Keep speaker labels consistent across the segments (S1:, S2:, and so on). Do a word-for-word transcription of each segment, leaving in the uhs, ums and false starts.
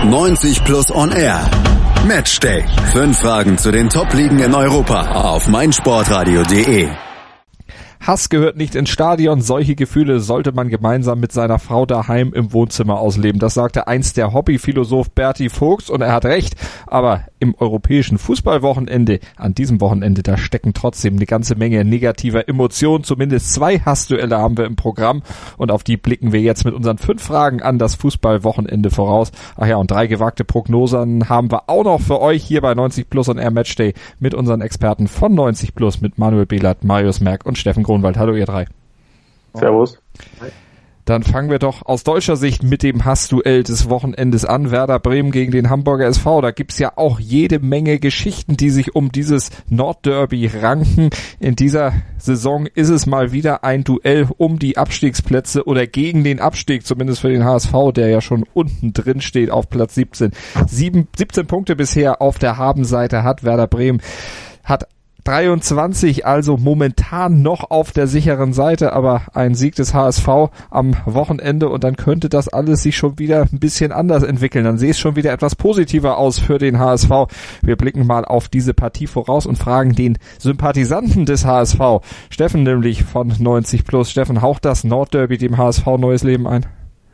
S1: neunzig Plus On Air. Matchday. Fünf Fragen zu den Top-Ligen in Europa auf meinsportradio punkt de.
S2: Hass gehört nicht ins Stadion. Solche Gefühle sollte man gemeinsam mit seiner Frau daheim im Wohnzimmer ausleben. Das sagte einst der Hobbyphilosoph Berti Vogts und er hat recht. Aber im europäischen Fußballwochenende, an diesem Wochenende, da stecken trotzdem eine ganze Menge negativer Emotionen. Zumindest zwei Hassduelle haben wir im Programm und auf die blicken wir jetzt mit unseren fünf Fragen an das Fußballwochenende voraus. Ach ja, und drei gewagte Prognosen haben wir auch noch für euch hier bei neunzig Plus on Air Matchday mit unseren Experten von neunzig Plus, mit Manuel Behlert, Marius Merck und Steffen Grunwald. Hallo ihr drei.
S3: Servus.
S2: Dann fangen wir doch aus deutscher Sicht mit dem Hassduell des Wochenendes an. Werder Bremen gegen den Hamburger S V. Da gibt's ja auch jede Menge Geschichten, die sich um dieses Nordderby ranken. In dieser Saison ist es mal wieder ein Duell um die Abstiegsplätze oder gegen den Abstieg, zumindest für den H S V, der ja schon unten drin steht auf Platz siebzehn. Sieben, siebzehn Punkte bisher auf der Habenseite hat Werder Bremen, hat dreiundzwanzig, also momentan noch auf der sicheren Seite, aber ein Sieg des H S V am Wochenende und dann könnte das alles sich schon wieder ein bisschen anders entwickeln. Dann sehe es schon wieder etwas positiver aus für den H S V. Wir blicken mal auf diese Partie voraus und fragen den Sympathisanten des H S V, Steffen nämlich von neunzig Plus. Steffen, haucht das Nordderby dem H S V neues Leben ein?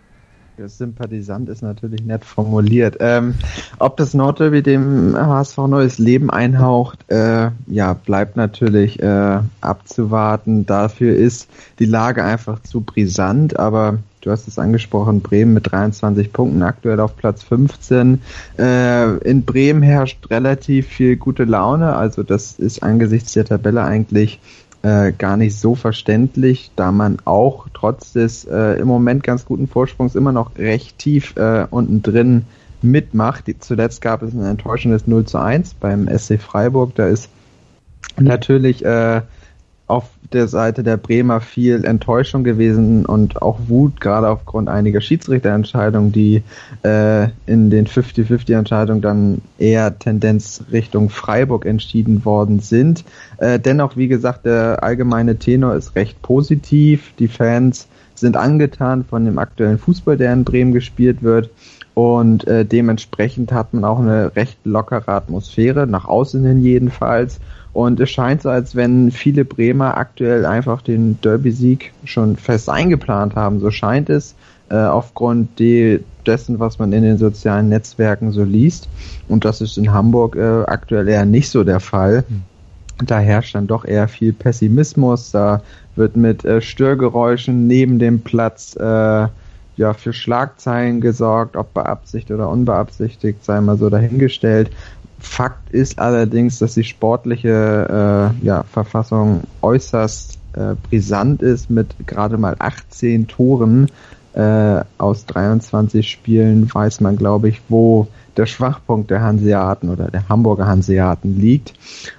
S4: Sympathisant ist natürlich nett formuliert. Ähm, ob das Nordderby dem H S V neues Leben einhaucht, äh, ja, bleibt natürlich äh, abzuwarten. Dafür ist die Lage einfach zu brisant, aber du hast es angesprochen, Bremen mit dreiundzwanzig Punkten aktuell auf Platz fünfzehn. Äh, in Bremen herrscht relativ viel gute Laune, also das ist angesichts der Tabelle eigentlich Äh, gar nicht so verständlich, da man auch trotz des äh, im Moment ganz guten Vorsprungs immer noch recht tief äh, unten drin mitmacht. Die, zuletzt gab es ein enttäuschendes null zu eins beim S C Freiburg. Da ist natürlich äh, auf der Seite der Bremer viel Enttäuschung gewesen und auch Wut, gerade aufgrund einiger Schiedsrichterentscheidungen, die äh, in den fünfzig fünfzig Entscheidungen dann eher Tendenz Richtung Freiburg entschieden worden sind. Äh, dennoch, wie gesagt, der allgemeine Tenor ist recht positiv. Die Fans sind angetan von dem aktuellen Fußball, der in Bremen gespielt wird. Und äh, dementsprechend hat man auch eine recht lockere Atmosphäre, nach außen hin jedenfalls. Und es scheint so, als wenn viele Bremer aktuell einfach den Derby-Sieg schon fest eingeplant haben. So scheint es, äh, aufgrund de- dessen, was man in den sozialen Netzwerken so liest. Und das ist in Hamburg äh, aktuell eher nicht so der Fall. Da herrscht dann doch eher viel Pessimismus. Da wird mit äh, Störgeräuschen neben dem Platz äh, ja für Schlagzeilen gesorgt, ob beabsichtigt oder unbeabsichtigt, sei mal so dahingestellt. Fakt ist allerdings, dass die sportliche äh, ja, Verfassung äußerst äh, brisant ist mit gerade mal achtzehn Toren äh, aus dreiundzwanzig Spielen. Weiß man, glaube ich, wo der Schwachpunkt der Hanseaten oder der Hamburger Hanseaten liegt.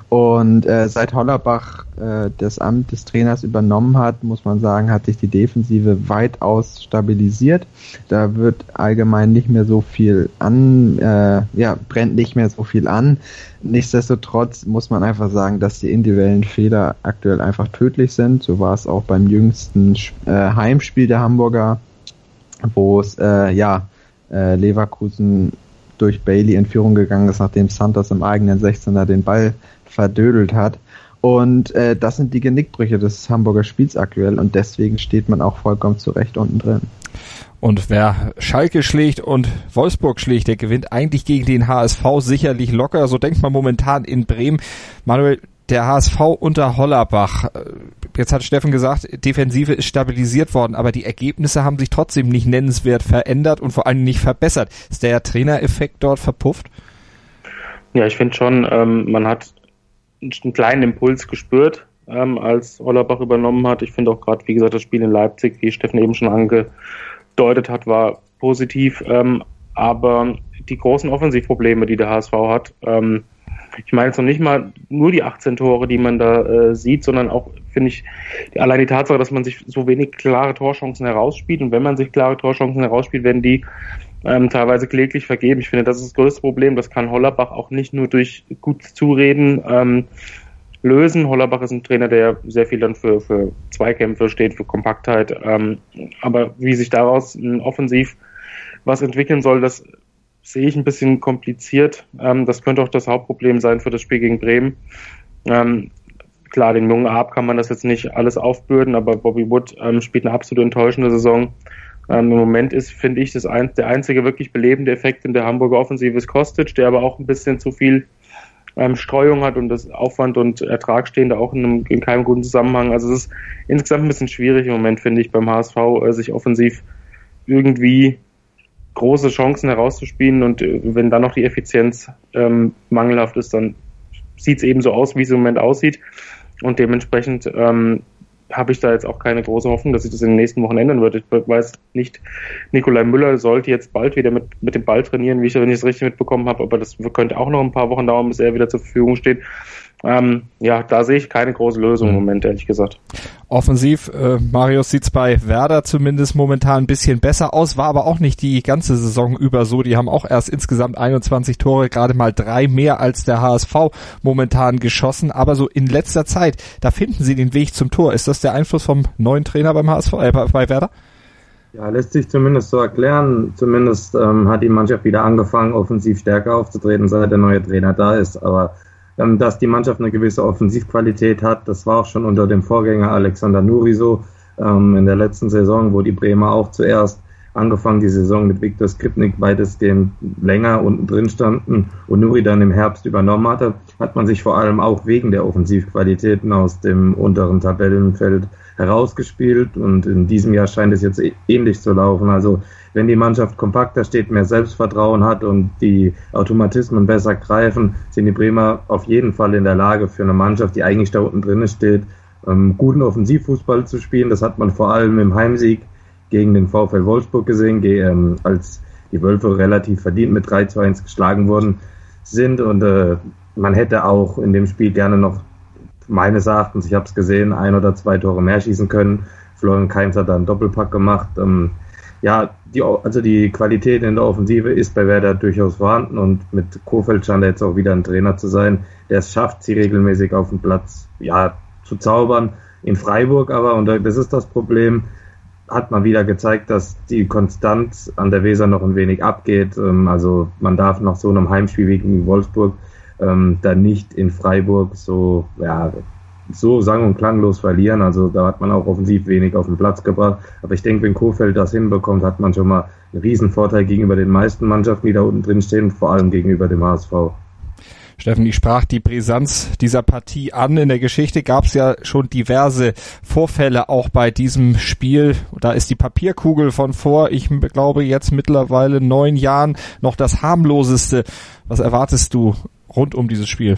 S4: Und äh, seit Hollerbach äh, das Amt des Trainers übernommen hat, muss man sagen, hat sich die Defensive weitaus stabilisiert. Da wird allgemein nicht mehr so viel an, äh, ja, brennt nicht mehr so viel an. Nichtsdestotrotz muss man einfach sagen, dass die individuellen Fehler aktuell einfach tödlich sind. So war es auch beim jüngsten äh, Heimspiel der Hamburger, wo es äh, ja äh, Leverkusen durch Bailey in Führung gegangen ist, nachdem Santos im eigenen sechzehner den Ball verdödelt hat. Und äh, das sind die Genickbrüche des Hamburger Spiels aktuell und deswegen steht man auch vollkommen zu Recht unten drin.
S2: Und wer Schalke schlägt und Wolfsburg schlägt, der gewinnt eigentlich gegen den H S V sicherlich locker. So denkt man momentan in Bremen. Manuel, der H S V unter Hollerbach, jetzt hat Steffen gesagt, Defensive ist stabilisiert worden, aber die Ergebnisse haben sich trotzdem nicht nennenswert verändert und vor allem nicht verbessert. Ist der Trainereffekt dort verpufft?
S3: Ja, ich finde schon, ähm, man hat einen kleinen Impuls gespürt, ähm, als Hollerbach übernommen hat. Ich finde auch gerade, wie gesagt, das Spiel in Leipzig, wie Steffen eben schon angedeutet hat, war positiv, ähm, aber die großen Offensivprobleme, die der H S V hat, ähm, ich meine jetzt noch nicht mal nur die achtzehn Tore, die man da äh, sieht, sondern auch, finde ich, allein die Tatsache, dass man sich so wenig klare Torchancen herausspielt. Und wenn man sich klare Torchancen herausspielt, werden die ähm, teilweise kläglich vergeben. Ich finde, das ist das größte Problem. Das kann Hollerbach auch nicht nur durch gutes Zureden ähm, lösen. Hollerbach ist ein Trainer, der sehr viel dann für, für Zweikämpfe steht, für Kompaktheit. Ähm, aber wie sich daraus ein offensiv was entwickeln soll, das sehe ich ein bisschen kompliziert. Ähm, das könnte auch das Hauptproblem sein für das Spiel gegen Bremen. Ähm, klar, dem jungen Arp kann man das jetzt nicht alles aufbürden, aber Bobby Wood ähm, spielt eine absolut enttäuschende Saison. Ähm, Im Moment ist, finde ich, das ein, der einzige wirklich belebende Effekt in der Hamburger Offensive ist Kostic, der aber auch ein bisschen zu viel ähm, Streuung hat und das Aufwand und Ertrag stehen da auch in, einem, in keinem guten Zusammenhang. Also es ist insgesamt ein bisschen schwierig im Moment, finde ich, beim H S V, äh, sich offensiv irgendwie große Chancen herauszuspielen, und äh, wenn dann noch die Effizienz ähm, mangelhaft ist, dann sieht es eben so aus, wie es im Moment aussieht, und dementsprechend ähm, habe ich da jetzt auch keine große Hoffnung, dass sich das in den nächsten Wochen ändern wird. Ich weiß nicht, Nikolai Müller sollte jetzt bald wieder mit mit dem Ball trainieren, wie ich, wenn ich es richtig mitbekommen habe, aber das könnte auch noch ein paar Wochen dauern, bis er wieder zur Verfügung steht. Ähm, ja, da sehe ich keine große Lösung im Moment, ehrlich gesagt.
S2: Offensiv, äh, Marius, sieht's bei Werder zumindest momentan ein bisschen besser aus, war aber auch nicht die ganze Saison über so. Die haben auch erst insgesamt einundzwanzig Tore, gerade mal drei mehr als der H S V momentan geschossen, aber so in letzter Zeit, da finden sie den Weg zum Tor. Ist das der Einfluss vom neuen Trainer beim H S V, äh, bei Werder?
S5: Ja, lässt sich zumindest so erklären. Zumindest ähm, hat die Mannschaft wieder angefangen, offensiv stärker aufzutreten, seit der neue Trainer da ist, aber dass die Mannschaft eine gewisse Offensivqualität hat, das war auch schon unter dem Vorgänger Alexander Nuri so, ähm, in der letzten Saison, wo die Bremer auch zuerst angefangen die Saison mit Viktor Skripnik weitestgehend länger unten drin standen und Nuri dann im Herbst übernommen hatte, hat man sich vor allem auch wegen der Offensivqualitäten aus dem unteren Tabellenfeld herausgespielt, und in diesem Jahr scheint es jetzt ähnlich zu laufen. Also wenn die Mannschaft kompakter steht, mehr Selbstvertrauen hat und die Automatismen besser greifen, sind die Bremer auf jeden Fall in der Lage, für eine Mannschaft, die eigentlich da unten drin steht, ähm, guten Offensivfußball zu spielen. Das hat man vor allem im Heimsieg gegen den VfL Wolfsburg gesehen, ähm, als die Wölfe relativ verdient mit drei zu eins geschlagen worden sind, und äh, man hätte auch in dem Spiel gerne noch, meines Erachtens, ich habe es gesehen, ein oder zwei Tore mehr schießen können. Florian Kainz hat da einen Doppelpack gemacht. Ähm, ja, die, also die Qualität in der Offensive ist bei Werder durchaus vorhanden, und mit Kohfeldt scheint er jetzt auch wieder ein Trainer zu sein, der es schafft, sie regelmäßig auf den Platz ja, zu zaubern. In Freiburg aber, und das ist das Problem, hat man wieder gezeigt, dass die Konstanz an der Weser noch ein wenig abgeht. Ähm, also man darf nach so einem Heimspiel wie gegen Wolfsburg ähm, dann nicht in Freiburg so, ja, so sang- und klanglos verlieren. Also da hat man auch offensiv wenig auf den Platz gebracht. Aber ich denke, wenn Kohfeldt das hinbekommt, hat man schon mal einen riesen Vorteil gegenüber den meisten Mannschaften, die da unten drin stehen, vor allem gegenüber dem H S V.
S2: Steffen, ich sprach die Brisanz dieser Partie an. In der Geschichte gab es ja schon diverse Vorfälle auch bei diesem Spiel. Da ist die Papierkugel von vor, ich glaube jetzt mittlerweile neun Jahren, noch das harmloseste. Was erwartest du rund um dieses Spiel?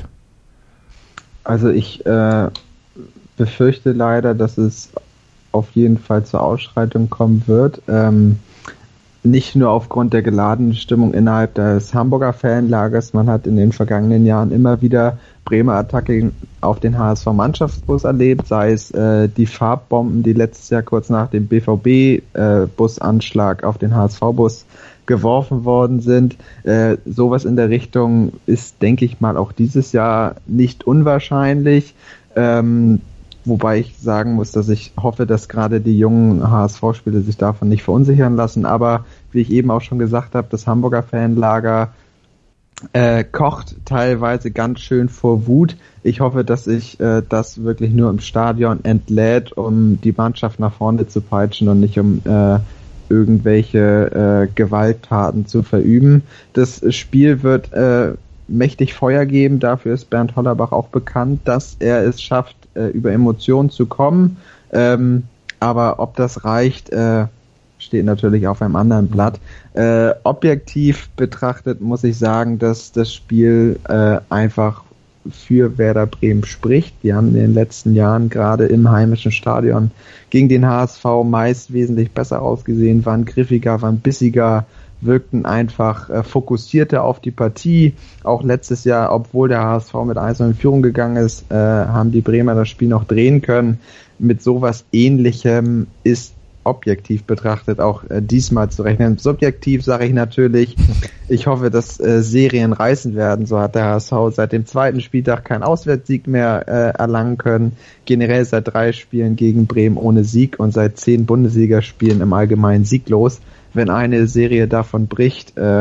S4: Also ich äh, befürchte leider, dass es auf jeden Fall zur Ausschreitung kommen wird. Ähm, nicht nur aufgrund der geladenen Stimmung innerhalb des Hamburger Fanlagers. Man hat in den vergangenen Jahren immer wieder Bremer Attacken auf den H S V-Mannschaftsbus erlebt, sei es äh, die Farbbomben, die letztes Jahr kurz nach dem B V B-Busanschlag äh, auf den H S V-Bus geworfen worden sind. Äh, sowas in der Richtung ist, denke ich mal, auch dieses Jahr nicht unwahrscheinlich. Ähm, wobei ich sagen muss, dass ich hoffe, dass gerade die jungen H S V-Spieler sich davon nicht verunsichern lassen. Aber wie ich eben auch schon gesagt habe, das Hamburger Fanlager äh, kocht teilweise ganz schön vor Wut. Ich hoffe, dass sich äh, das wirklich nur im Stadion entlädt, um die Mannschaft nach vorne zu peitschen und nicht um äh, irgendwelche äh, Gewalttaten zu verüben. Das Spiel wird äh, mächtig Feuer geben. Dafür ist Bernd Hollerbach auch bekannt, dass er es schafft, äh, über Emotionen zu kommen. Ähm, aber ob das reicht, äh, steht natürlich auf einem anderen Blatt. Äh, objektiv betrachtet muss ich sagen, dass das Spiel äh, einfach für Werder Bremen spricht. Die haben in den letzten Jahren gerade im heimischen Stadion gegen den H S V meist wesentlich besser ausgesehen, waren griffiger, waren bissiger, wirkten einfach äh, fokussierter auf die Partie. Auch letztes Jahr, obwohl der H S V mit eins in Führung gegangen ist, äh, haben die Bremer das Spiel noch drehen können. Mit sowas Ähnlichem ist objektiv betrachtet auch äh, diesmal zu rechnen. Subjektiv sage ich natürlich, ich hoffe, dass äh, Serien reißen werden. So hat der H S V seit dem zweiten Spieltag keinen Auswärtssieg mehr äh, erlangen können. Generell seit drei Spielen gegen Bremen ohne Sieg und seit zehn Bundesligaspielen im Allgemeinen sieglos. Wenn eine Serie davon bricht, äh,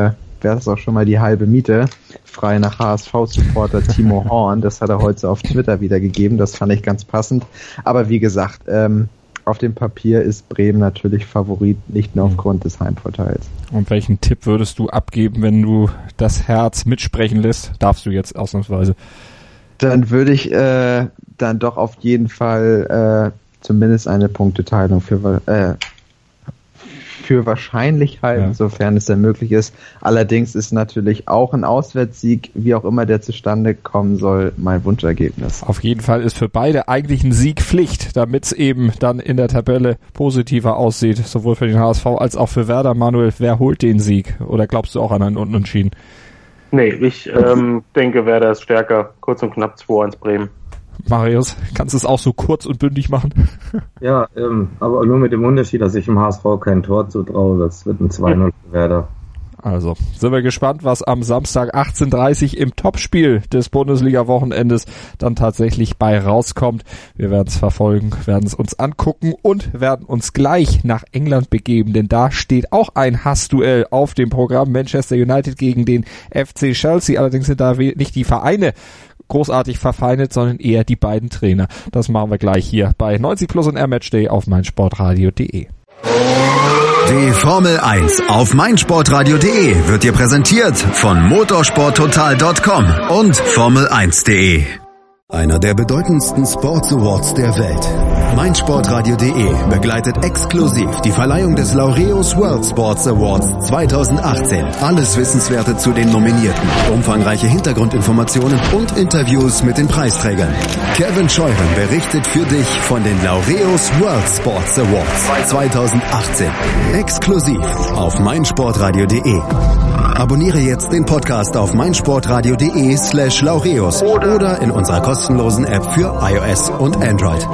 S4: wäre das auch schon mal die halbe Miete. Frei nach H S V-Supporter Timo Horn. Das hat er heute auf Twitter wiedergegeben. Das fand ich ganz passend. Aber wie gesagt, ähm, auf dem Papier ist Bremen natürlich Favorit, nicht nur aufgrund des Heimvorteils.
S2: Und welchen Tipp würdest du abgeben, wenn du das Herz mitsprechen lässt? Darfst du jetzt ausnahmsweise?
S4: Dann würde ich äh, dann doch auf jeden Fall äh, zumindest eine Punkteteilung für äh, für wahrscheinlich halten, ja. Sofern es denn möglich ist. Allerdings ist natürlich auch ein Auswärtssieg, wie auch immer der zustande kommen soll, mein Wunschergebnis.
S2: Auf jeden Fall ist für beide eigentlich ein Sieg Pflicht, damit es eben dann in der Tabelle positiver aussieht, sowohl für den H S V als auch für Werder. Manuel, wer holt den Sieg? Oder glaubst du auch an einen Unentschieden?
S3: Nee, ich ähm, denke, Werder ist stärker. Kurz und knapp zwei eins Bremen.
S2: Marius, kannst du es auch so kurz und bündig machen?
S5: Ja, ähm, aber nur mit dem Unterschied, dass ich im H S V kein Tor zutraue. Das wird ein zwei null für Werder.
S2: Also, sind wir gespannt, was am Samstag achtzehn Uhr dreißig im Topspiel des Bundesliga-Wochenendes dann tatsächlich bei rauskommt. Wir werden es verfolgen, werden es uns angucken und werden uns gleich nach England begeben, denn da steht auch ein Hassduell auf dem Programm. Manchester United gegen den F C Chelsea. Allerdings sind da nicht die Vereine großartig verfeindet, sondern eher die beiden Trainer. Das machen wir gleich hier bei neunzig Plus und R-Matchday auf meinsportradio punkt de.
S1: Die Formel eins auf meinsportradio punkt de wird dir präsentiert von motorsporttotal punkt com und formel eins punkt de. Einer der bedeutendsten Sports Awards der Welt. meinsportradio punkt de begleitet exklusiv die Verleihung des Laureus World Sports Awards zwanzig achtzehn. Alles Wissenswerte zu den Nominierten, umfangreiche Hintergrundinformationen und Interviews mit den Preisträgern. Kevin Scheuren berichtet für dich von den Laureus World Sports Awards zwanzig achtzehn. Exklusiv auf meinsportradio punkt de. Abonniere jetzt den Podcast auf meinsportradio punkt de slash laureus oder in unserer kostenlosen App für iOS und Android.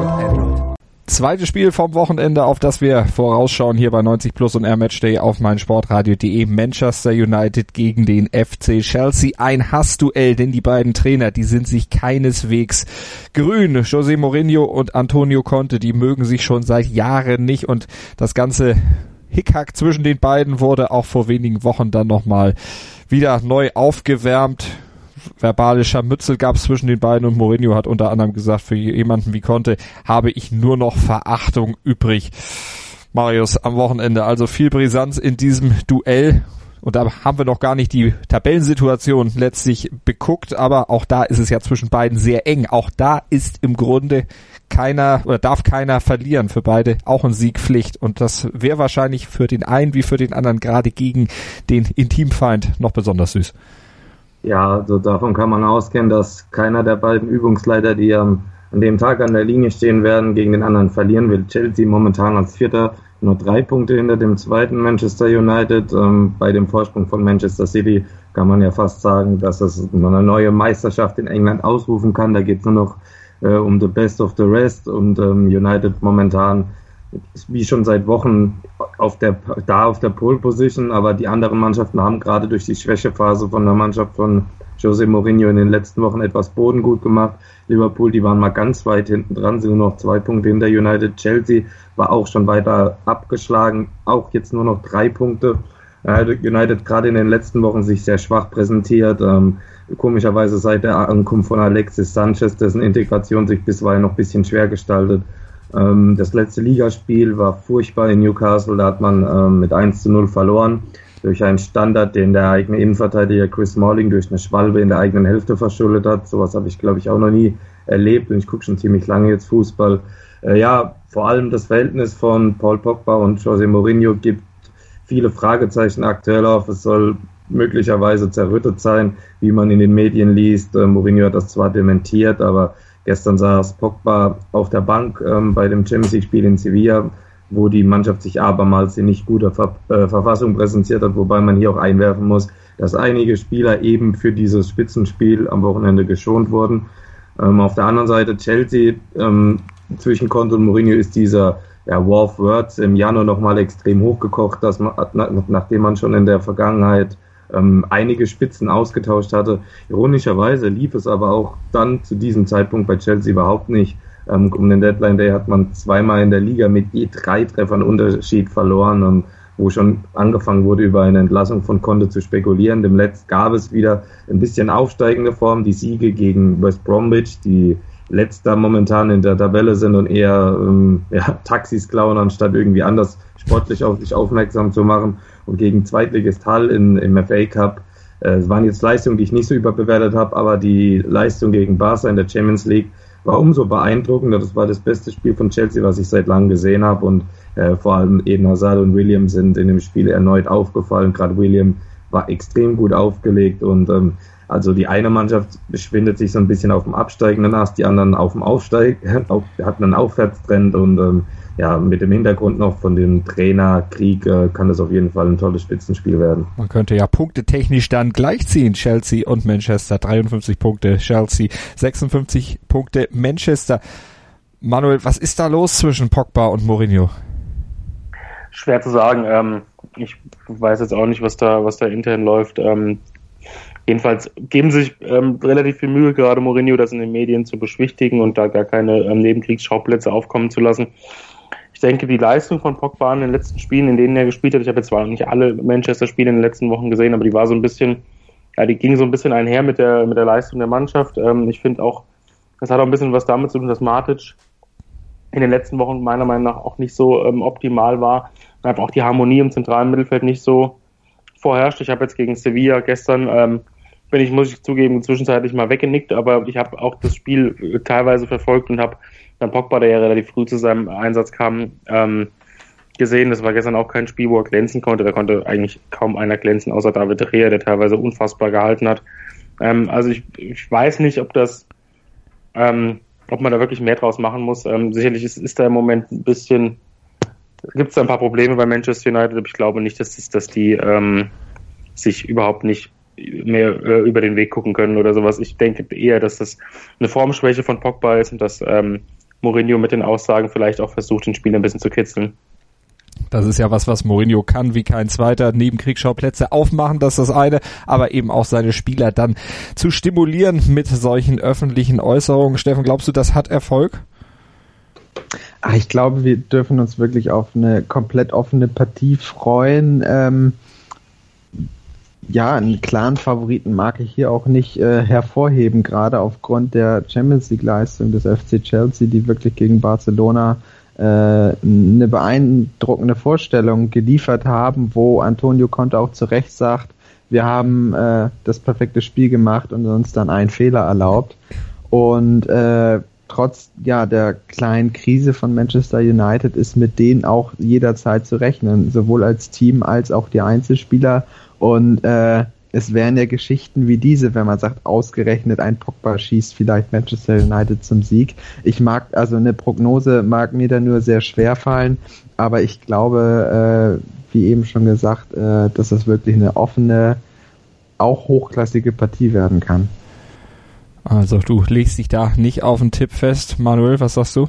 S2: Zweites Spiel vom Wochenende, auf das wir vorausschauen hier bei neunzig Plus und R-Matchday auf meinsportradio punkt de. Manchester United gegen den F C Chelsea. Ein Hassduell, denn die beiden Trainer, die sind sich keineswegs grün. José Mourinho und Antonio Conte, die mögen sich schon seit Jahren nicht und das ganze Hickhack zwischen den beiden wurde auch vor wenigen Wochen dann nochmal wieder neu aufgewärmt. Verbale Scharmützel gab es zwischen den beiden und Mourinho hat unter anderem gesagt, für jemanden wie Conte habe ich nur noch Verachtung übrig. Marius, am Wochenende also viel Brisanz in diesem Duell. Und da haben wir noch gar nicht die Tabellensituation letztlich beguckt, aber auch da ist es ja zwischen beiden sehr eng. Auch da ist im Grunde keiner oder darf keiner verlieren, für beide auch ein Siegpflicht. Und das wäre wahrscheinlich für den einen wie für den anderen gerade gegen den Intimfeind noch besonders süß.
S5: Ja, also davon kann man ausgehen, dass keiner der beiden Übungsleiter, die am, an dem Tag an der Linie stehen werden, gegen den anderen verlieren will. Chelsea momentan als Vierter, nur drei Punkte hinter dem zweiten Manchester United. Ähm, bei dem Vorsprung von Manchester City kann man ja fast sagen, dass es eine neue Meisterschaft in England ausrufen kann. Da geht es nur noch äh, um the best of the rest und ähm, United momentan ist wie schon seit Wochen auf der, da auf der Pole Position, aber die anderen Mannschaften haben gerade durch die Schwächephase von der Mannschaft von José Mourinho in den letzten Wochen etwas Boden gut gemacht. Liverpool, die waren mal ganz weit hinten dran, sind nur noch zwei Punkte hinter United. Chelsea war auch schon weiter abgeschlagen, auch jetzt nur noch drei Punkte. United gerade in den letzten Wochen sich sehr schwach präsentiert. Ähm, komischerweise seit der Ankunft von Alexis Sanchez, dessen Integration sich bisweilen noch ein bisschen schwer gestaltet. Ähm, das letzte Ligaspiel war furchtbar in Newcastle, da hat man ähm, mit eins zu null verloren durch einen Standard, den der eigene Innenverteidiger Chris Smalling durch eine Schwalbe in der eigenen Hälfte verschuldet hat. Sowas habe ich, glaube ich, auch noch nie erlebt und ich gucke schon ziemlich lange jetzt Fußball. Äh, ja, vor allem das Verhältnis von Paul Pogba und José Mourinho gibt viele Fragezeichen aktuell auf. Es soll möglicherweise zerrüttet sein, wie man in den Medien liest. Äh, Mourinho hat das zwar dementiert, aber gestern saß Pogba auf der Bank ähm, bei dem Champions League-Spiel in Sevilla, wo die Mannschaft sich abermals in nicht guter Ver- äh, Verfassung präsentiert hat, wobei man hier auch einwerfen muss, dass einige Spieler eben für dieses Spitzenspiel am Wochenende geschont wurden. Ähm, auf der anderen Seite Chelsea, ähm, zwischen Conte und Mourinho ist dieser ja, War of Words im Januar nochmal extrem hochgekocht, dass man, na, nachdem man schon in der Vergangenheit ähm, einige Spitzen ausgetauscht hatte. Ironischerweise lief es aber auch dann zu diesem Zeitpunkt bei Chelsea überhaupt nicht. Ähm, um den Deadline Day hat man zweimal in der Liga mit je drei Treffern Unterschied verloren. Und wo schon angefangen wurde, über eine Entlassung von Conte zu spekulieren. Dem Letzt gab es wieder ein bisschen aufsteigende Form, die Siege gegen West Bromwich, die Letzter momentan in der Tabelle sind und eher ähm, ja, Taxis klauen, anstatt irgendwie anders sportlich auf sich aufmerksam zu machen. Und gegen Zweitligist Hull in, im F A Cup. Äh, es waren jetzt Leistungen, die ich nicht so überbewertet habe, aber die Leistung gegen Barca in der Champions League war umso beeindruckender. Das war das beste Spiel von Chelsea, was ich seit langem gesehen habe. Und äh, vor allem Eden Hazard und William sind in dem Spiel erneut aufgefallen. Gerade William war extrem gut aufgelegt und ähm, also die eine Mannschaft befindet sich so ein bisschen auf dem absteigenden Ast, die anderen auf dem Aufsteig, auf, hatten einen Aufwärtstrend und ähm, ja, mit dem Hintergrund noch von dem Trainerkrieg äh, kann das auf jeden Fall ein tolles Spitzenspiel werden.
S2: Man könnte ja punktetechnisch dann gleichziehen, Chelsea und Manchester, dreiundfünfzig Punkte Chelsea, sechsundfünfzig Punkte Manchester. Manuel, was ist da los zwischen Pogba und Mourinho?
S3: Schwer zu sagen. Ähm, ich weiß jetzt auch nicht, was da, was da intern läuft. Ähm, Jedenfalls geben sich ähm, relativ viel Mühe, gerade Mourinho, das in den Medien zu beschwichtigen und da gar keine ähm, Nebenkriegsschauplätze aufkommen zu lassen. Ich denke, die Leistung von Pogba in den letzten Spielen, in denen er gespielt hat, ich habe jetzt zwar noch nicht alle Manchester-Spiele in den letzten Wochen gesehen, aber die war so ein bisschen, ja, die ging so ein bisschen einher mit der mit der Leistung der Mannschaft. Ähm, ich finde auch, das hat auch ein bisschen was damit zu tun, dass Matic in den letzten Wochen meiner Meinung nach auch nicht so ähm, optimal war. Und einfach auch die Harmonie im zentralen Mittelfeld nicht so vorherrscht. Ich habe jetzt gegen Sevilla gestern ähm, bin ich, muss ich zugeben, zwischenzeitlich mal weggenickt, aber ich habe auch das Spiel teilweise verfolgt und habe dann Pogba, der ja relativ früh zu seinem Einsatz kam, ähm, gesehen. Das war gestern auch kein Spiel, wo er glänzen konnte. Da konnte eigentlich kaum einer glänzen, außer David de Gea, der teilweise unfassbar gehalten hat. Ähm, also ich, ich weiß nicht, ob das, ähm, ob man da wirklich mehr draus machen muss. Ähm, sicherlich ist, ist da im Moment ein bisschen, gibt es da ein paar Probleme bei Manchester United, aber ich glaube nicht, dass, das, dass die ähm, sich überhaupt nicht mehr äh, über den Weg gucken können oder sowas. Ich denke eher, dass das eine Formschwäche von Pogba ist und dass ähm, Mourinho mit den Aussagen vielleicht auch versucht, den Spieler ein bisschen zu kitzeln.
S2: Das ist ja was, was Mourinho kann, wie kein zweiter. Nebenkriegsschauplätze aufmachen, das ist das eine, aber eben auch seine Spieler dann zu stimulieren mit solchen öffentlichen Äußerungen. Steffen, glaubst du, das hat Erfolg?
S4: Ach, ich glaube, wir dürfen uns wirklich auf eine komplett offene Partie freuen. Ähm, Ja, einen klaren Favoriten mag ich hier auch nicht äh, hervorheben, gerade aufgrund der Champions League Leistung des F C Chelsea, die wirklich gegen Barcelona äh, eine beeindruckende Vorstellung geliefert haben, wo Antonio Conte auch zu Recht sagt, wir haben äh, das perfekte Spiel gemacht und uns dann einen Fehler erlaubt. Und äh, trotz ja der kleinen Krise von Manchester United ist mit denen auch jederzeit zu rechnen, sowohl als Team als auch die Einzelspieler. Und äh, es wären ja Geschichten wie diese, wenn man sagt, ausgerechnet ein Pogba schießt vielleicht Manchester United zum Sieg. Ich mag, also eine Prognose mag mir da nur sehr schwer fallen, aber ich glaube, äh, wie eben schon gesagt, äh, dass das wirklich eine offene, auch hochklassige Partie werden kann.
S2: Also du legst dich da nicht auf einen Tipp fest. Manuel, was sagst du?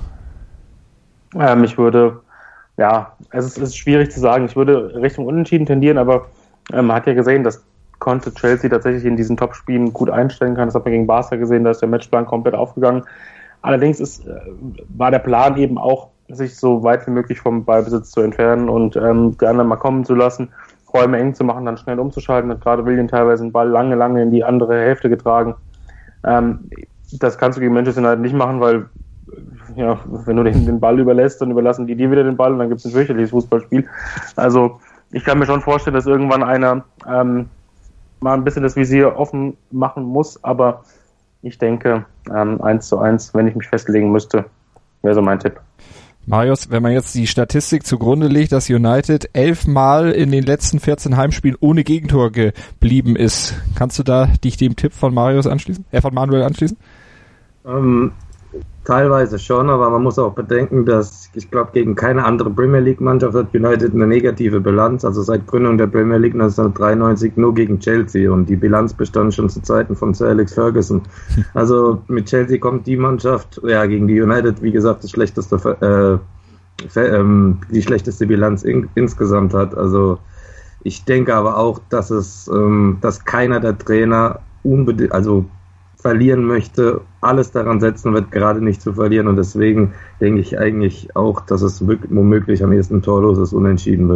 S3: Ähm, ich würde, ja, es ist, es ist schwierig zu sagen. Ich würde Richtung Unentschieden tendieren, aber ähm, man hat ja gesehen, dass konnte Chelsea tatsächlich in diesen Top-Spielen gut einstellen kann. Das hat man gegen Barca gesehen, da ist der Matchplan komplett aufgegangen. Allerdings ist, äh, war der Plan eben auch, sich so weit wie möglich vom Ballbesitz zu entfernen und ähm, die anderen mal kommen zu lassen, Räume eng zu machen, dann schnell umzuschalten. Hat gerade Willian teilweise den Ball lange, lange in die andere Hälfte getragen. Ähm, das kannst du gegen Manchester United nicht machen, weil ja, wenn du den, den Ball überlässt, dann überlassen die dir wieder den Ball und dann gibt es ein fürchterliches Fußballspiel. Also ich kann mir schon vorstellen, dass irgendwann einer ähm, mal ein bisschen das Visier offen machen muss, aber ich denke, ähm, eins zu eins, wenn ich mich festlegen müsste, wäre so mein Tipp.
S2: Marius, wenn man jetzt die Statistik zugrunde legt, dass United elfmal in den letzten vierzehn Heimspielen ohne Gegentor geblieben ist, kannst du da dich dem Tipp von Marius anschließen? Äh, von Manuel anschließen?
S5: Ähm, teilweise schon, aber man muss auch bedenken, dass ich glaube, gegen keine andere Premier League Mannschaft hat United eine negative Bilanz. Also seit Gründung der Premier League neunzehnhundertdreiundneunzig nur gegen Chelsea und die Bilanz bestand schon zu Zeiten von Sir Alex Ferguson. Also mit Chelsea kommt die Mannschaft, ja, gegen die United, wie gesagt, das schlechteste, äh, ähm, die schlechteste Bilanz in, insgesamt hat. Also ich denke aber auch, dass es, ähm, dass keiner der Trainer unbedingt, also verlieren möchte, alles daran setzen wird, gerade nicht zu verlieren, und deswegen denke ich eigentlich auch, dass es womöglich am ehesten torloses Unentschieden wird.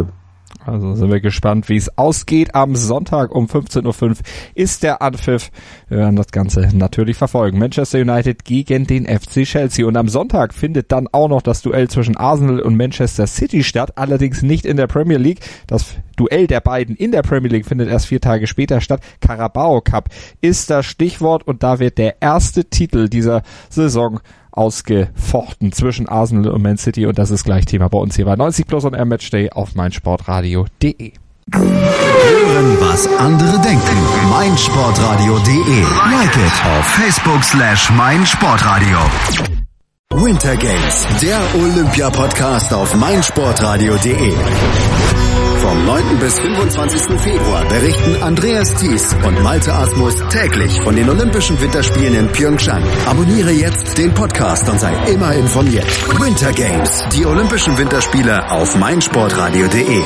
S2: Also sind wir gespannt, wie es ausgeht. Am Sonntag um fünfzehn Uhr fünf ist der Anpfiff. Wir werden das Ganze natürlich verfolgen. Manchester United gegen den F C Chelsea. Und am Sonntag findet dann auch noch das Duell zwischen Arsenal und Manchester City statt. Allerdings nicht in der Premier League. Das Duell der beiden in der Premier League findet erst vier Tage später statt. Carabao Cup ist das Stichwort. Und da wird der erste Titel dieser Saison ausgefochten zwischen Arsenal und Man City, und das ist gleich Thema bei uns hier bei neunzig Plus und Air Matchday auf meinsportradio punkt de.
S1: Hören, was andere denken. meinsportradio punkt de. Like it auf Facebook slash meinsportradio. Winter Games, der Olympia-Podcast auf meinsportradio punkt de. Vom neunten bis fünfundzwanzigsten Februar berichten Andreas Thies und Malte Asmus täglich von den Olympischen Winterspielen in Pyeongchang. Abonniere jetzt den Podcast und sei immer informiert. Winter Games, die Olympischen Winterspiele auf meinsportradio punkt de.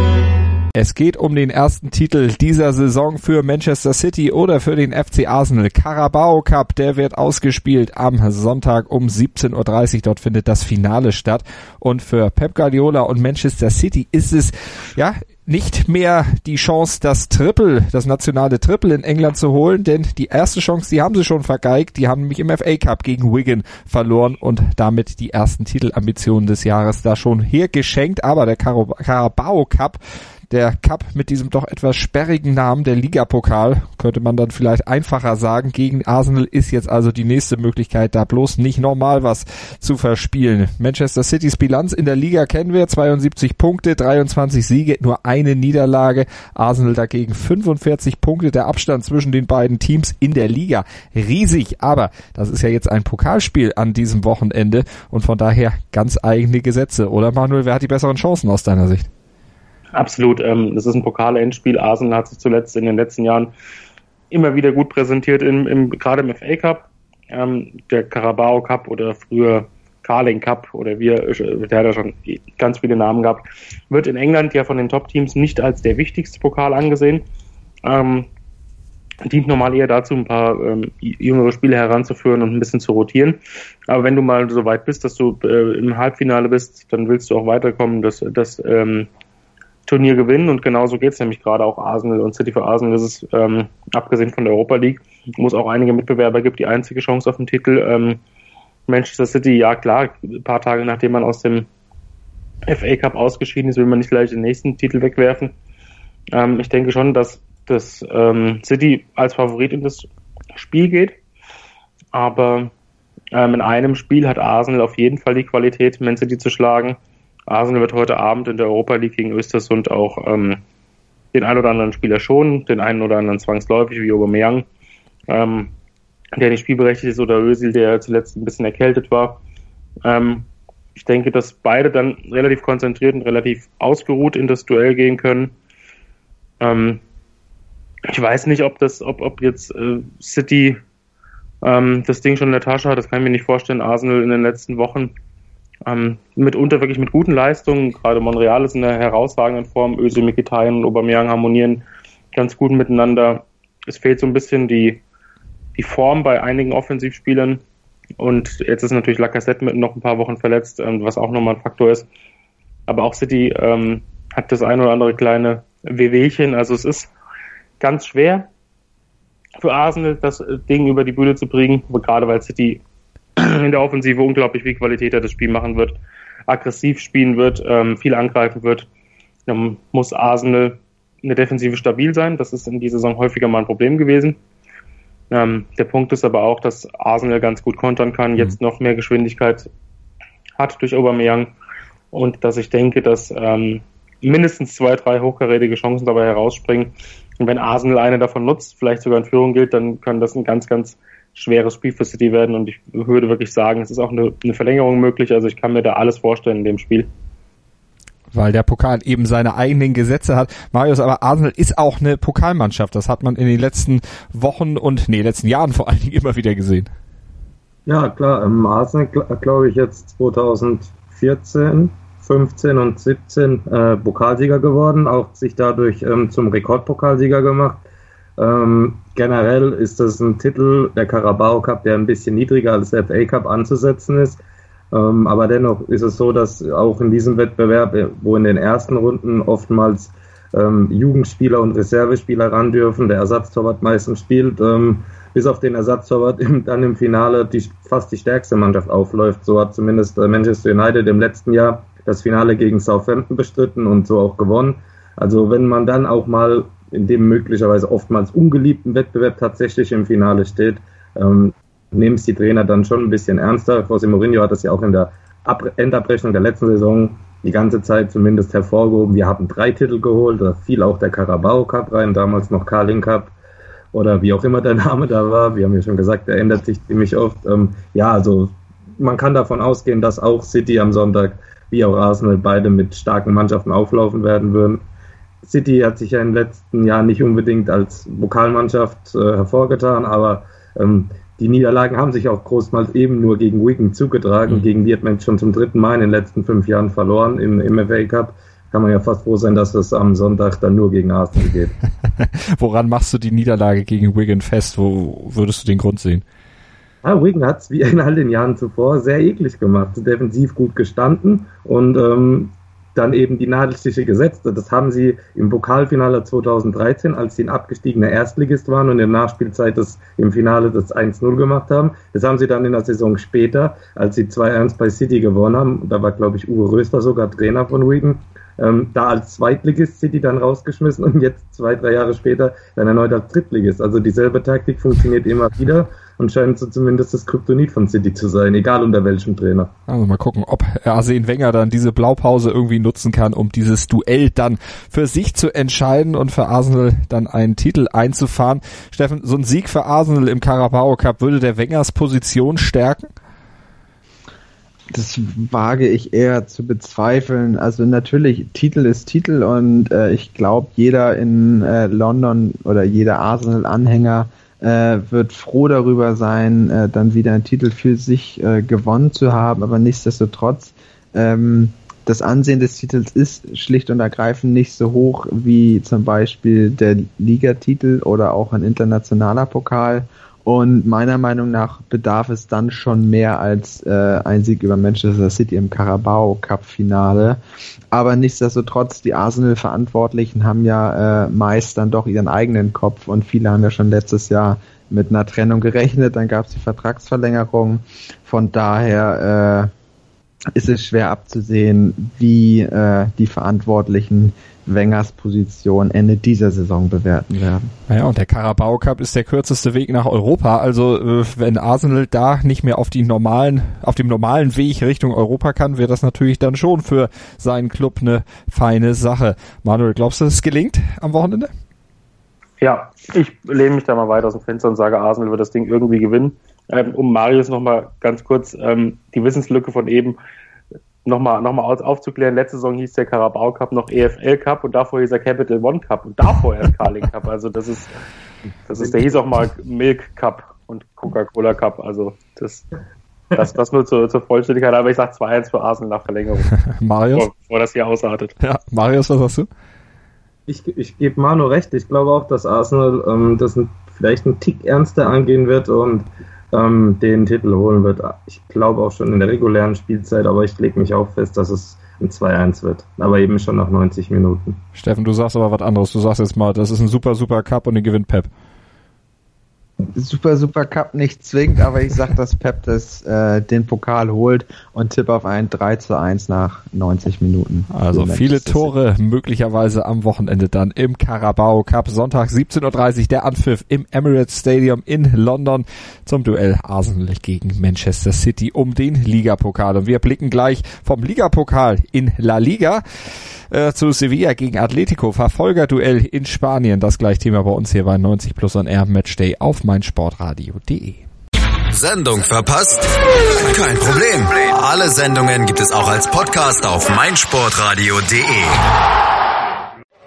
S2: Es geht um den ersten Titel dieser Saison für Manchester City oder für den F C Arsenal. Carabao Cup, der wird ausgespielt am Sonntag um siebzehn Uhr dreißig. Dort findet das Finale statt. Und für Pep Guardiola und Manchester City ist es, ja, nicht mehr die Chance, das Triple, das nationale Triple in England zu holen, denn die erste Chance, die haben sie schon vergeigt. Die haben nämlich im F A Cup gegen Wigan verloren und damit die ersten Titelambitionen des Jahres da schon hergeschenkt. Aber der Carabao Cup, der Cup mit diesem doch etwas sperrigen Namen, der Ligapokal, könnte man dann vielleicht einfacher sagen, gegen Arsenal ist jetzt also die nächste Möglichkeit, da bloß nicht normal was zu verspielen. Manchester Citys Bilanz in der Liga kennen wir, zweiundsiebzig Punkte, dreiundzwanzig Siege, nur eine Niederlage. Arsenal dagegen fünfundvierzig Punkte, der Abstand zwischen den beiden Teams in der Liga riesig, aber das ist ja jetzt ein Pokalspiel an diesem Wochenende und von daher ganz eigene Gesetze. Oder Manuel, wer hat die besseren Chancen aus deiner Sicht?
S3: Absolut. Ähm, das ist ein Pokal-Endspiel. Arsenal hat sich zuletzt in den letzten Jahren immer wieder gut präsentiert, im, im, gerade im F A Cup. Ähm, der Carabao Cup oder früher Carling Cup oder wie, der hat ja schon ganz viele Namen gehabt, wird in England ja von den Top-Teams nicht als der wichtigste Pokal angesehen. Ähm, dient normal eher dazu, ein paar ähm, jüngere Spieler heranzuführen und ein bisschen zu rotieren. Aber wenn du mal so weit bist, dass du äh, im Halbfinale bist, dann willst du auch weiterkommen, dass das ähm, Turnier gewinnen, und genauso geht es nämlich gerade auch Arsenal und City. Für Arsenal ist es, ähm, abgesehen von der Europa League, wo es auch einige Mitbewerber gibt, die einzige Chance auf den Titel. Ähm, Manchester City, ja klar, ein paar Tage nachdem man aus dem F A Cup ausgeschieden ist, will man nicht gleich den nächsten Titel wegwerfen. Ähm, ich denke schon, dass das ähm, City als Favorit in das Spiel geht, aber ähm, in einem Spiel hat Arsenal auf jeden Fall die Qualität, Man City zu schlagen. Arsenal wird heute Abend in der Europa League gegen Östersund auch ähm, den einen oder anderen Spieler schonen, den einen oder anderen zwangsläufig, wie Aubameyang, ähm, der nicht spielberechtigt ist, oder Özil, der zuletzt ein bisschen erkältet war. Ähm, ich denke, dass beide dann relativ konzentriert und relativ ausgeruht in das Duell gehen können. Ähm, ich weiß nicht, ob das, ob, ob jetzt äh, City ähm, das Ding schon in der Tasche hat, das kann ich mir nicht vorstellen. Arsenal in den letzten Wochen Ähm, mitunter wirklich mit guten Leistungen, gerade Monreal ist in einer herausragenden Form, Özil, Mkhitaryan und Aubameyang harmonieren ganz gut miteinander. Es fehlt so ein bisschen die, die Form bei einigen Offensivspielern, und jetzt ist natürlich Lacazette mit noch ein paar Wochen verletzt, ähm, was auch nochmal ein Faktor ist. Aber auch City ähm, hat das ein oder andere kleine Wehwehchen, also es ist ganz schwer für Arsenal, das Ding über die Bühne zu bringen, gerade weil City in der Offensive unglaublich viel Qualität das Spiel machen wird, aggressiv spielen wird, ähm, viel angreifen wird. Dann muss Arsenal in der Defensive stabil sein. Das ist in dieser Saison häufiger mal ein Problem gewesen. Ähm, der Punkt ist aber auch, dass Arsenal ganz gut kontern kann, jetzt noch mehr Geschwindigkeit hat durch Aubameyang, und dass ich denke, dass ähm, mindestens zwei, drei hochkarätige Chancen dabei herausspringen. Und wenn Arsenal eine davon nutzt, vielleicht sogar in Führung geht, dann kann das ein ganz, ganz schweres Spiel für City werden, und ich würde wirklich sagen, es ist auch eine, eine Verlängerung möglich, also ich kann mir da alles vorstellen in dem Spiel.
S2: Weil der Pokal eben seine eigenen Gesetze hat. Marius, aber Arsenal ist auch eine Pokalmannschaft, das hat man in den letzten Wochen und, nee, letzten Jahren vor allen Dingen immer wieder gesehen.
S5: Ja, klar, ähm, Arsenal, glaube ich, jetzt zweitausendvierzehn, fünfzehn und siebzehn äh, Pokalsieger geworden, auch sich dadurch ähm, zum Rekordpokalsieger gemacht. Ähm, generell ist das ein Titel, der Carabao Cup, der ein bisschen niedriger als der F A Cup anzusetzen ist. Ähm, aber dennoch ist es so, dass auch in diesem Wettbewerb, wo in den ersten Runden oftmals ähm, Jugendspieler und Reservespieler ran dürfen, der Ersatztorwart meistens spielt, ähm, bis auf den Ersatztorwart im, dann im Finale die, fast die stärkste Mannschaft aufläuft. So hat zumindest äh, Manchester United im letzten Jahr das Finale gegen Southampton bestritten und so auch gewonnen. Also wenn man dann auch mal in dem möglicherweise oftmals ungeliebten Wettbewerb tatsächlich im Finale steht, ähm, nehmen es die Trainer dann schon ein bisschen ernster. José Mourinho hat das ja auch in der Ab- Endabrechnung der letzten Saison die ganze Zeit zumindest hervorgehoben. Wir haben drei Titel geholt, da fiel auch der Carabao Cup rein, damals noch Carling Cup oder wie auch immer der Name da war. Wir haben ja schon gesagt, der ändert sich ziemlich oft. Ähm, ja, also man kann davon ausgehen, dass auch City am Sonntag wie auch Arsenal beide mit starken Mannschaften auflaufen werden würden. City hat sich ja in den letzten Jahren nicht unbedingt als Pokalmannschaft äh, hervorgetan, aber ähm, die Niederlagen haben sich auch großmals eben nur gegen Wigan zugetragen. Mhm. Gegen die hat man schon zum dritten Mal in den letzten fünf Jahren verloren im, im F A Cup. Kann man ja fast froh sein, dass es am Sonntag dann nur gegen Arsenal geht.
S2: Woran machst du die Niederlage gegen Wigan fest? Wo würdest du den Grund sehen?
S5: Ah, Wigan hat es wie in all den Jahren zuvor sehr eklig gemacht. Defensiv gut gestanden und ähm, dann eben die Nadelstiche gesetzt. Das haben sie im Pokalfinale zweitausenddreizehn, als sie ein abgestiegener Erstligist waren und in der Nachspielzeit das im Finale das eins null gemacht haben. Das haben sie dann in der Saison später, als sie zwei eins bei City gewonnen haben. Da war, glaube ich, Uwe Röster sogar Trainer von Wigan. Ähm, da als Zweitligist City dann rausgeschmissen und jetzt zwei, drei Jahre später dann erneut als Drittligist. Also dieselbe Taktik funktioniert immer wieder und scheint so zumindest das Kryptonit von City zu sein, egal unter welchem Trainer.
S2: Also mal gucken, ob Arsene Wenger dann diese Blaupause irgendwie nutzen kann, um dieses Duell dann für sich zu entscheiden und für Arsenal dann einen Titel einzufahren. Steffen, so ein Sieg für Arsenal im Carabao Cup, würde der Wengers Position stärken?
S4: Das wage ich eher zu bezweifeln. Also natürlich, Titel ist Titel und äh, ich glaube, jeder in äh, London oder jeder Arsenal-Anhänger äh, wird froh darüber sein, äh, dann wieder einen Titel für sich äh, gewonnen zu haben. Aber nichtsdestotrotz, ähm, das Ansehen des Titels ist schlicht und ergreifend nicht so hoch wie zum Beispiel der Ligatitel oder auch ein internationaler Pokal. Und meiner Meinung nach bedarf es dann schon mehr als äh, ein Sieg über Manchester City im Carabao Cup Finale. Aber nichtsdestotrotz, die Arsenal-Verantwortlichen haben ja äh, meist dann doch ihren eigenen Kopf und viele haben ja schon letztes Jahr mit einer Trennung gerechnet. Dann gab es die Vertragsverlängerung. Von daher äh, ist es schwer abzusehen, wie äh, die Verantwortlichen Wengers Position Ende dieser Saison bewerten werden.
S2: Naja, und der Carabao Cup ist der kürzeste Weg nach Europa. Also äh, wenn Arsenal da nicht mehr auf die normalen, auf dem normalen Weg Richtung Europa kann, wäre das natürlich dann schon für seinen Club eine feine Sache. Manuel, glaubst du, es gelingt am Wochenende?
S3: Ja, ich lehne mich da mal weit aus dem Fenster und sage, Arsenal wird das Ding irgendwie gewinnen. Ähm, um Marius nochmal ganz kurz ähm, die Wissenslücke von eben nochmal noch mal aufzuklären. Letzte Saison hieß der Carabao Cup noch E F L Cup und davor hieß der Capital One Cup und davor erst Carling Cup. Also das ist, das ist, der hieß auch mal Milk Cup und Coca-Cola Cup. Also das, das, das nur zur, zur Vollständigkeit. Aber ich sage zwei eins für Arsenal nach Verlängerung.
S2: Marius?
S3: Bevor, bevor das hier ausartet.
S2: Ja, Marius, was sagst du?
S5: Ich, ich gebe Manu recht. Ich glaube auch, dass Arsenal ähm, das ein, vielleicht einen Tick ernster angehen wird und ähm, den Titel holen wird. Ich glaube auch schon in der regulären Spielzeit, aber ich lege mich auch fest, dass es ein zwei eins wird. Aber eben schon nach neunzig Minuten.
S2: Steffen, du sagst aber was anderes. Du sagst jetzt mal, das ist ein super, super Cup und den gewinnt Pep.
S4: Super, super Cup nicht zwingend, aber ich sag, dass Pep das, äh, den Pokal holt und tipp auf ein drei zu eins nach neunzig Minuten.
S2: Also viele Tore möglicherweise am Wochenende dann im Carabao Cup. Sonntag siebzehn Uhr dreißig der Anpfiff im Emirates Stadium in London zum Duell Arsenal gegen Manchester City um den Ligapokal. Und wir blicken gleich vom Ligapokal in La Liga äh, zu Sevilla gegen Atletico. Verfolgerduell in Spanien. Das gleich Thema bei uns hier bei neunzig Plus on Air Matchday auf meinsportradio punkt de.
S1: Sendung verpasst? Kein Problem. Alle Sendungen gibt es auch als Podcast auf meinsportradio punkt de.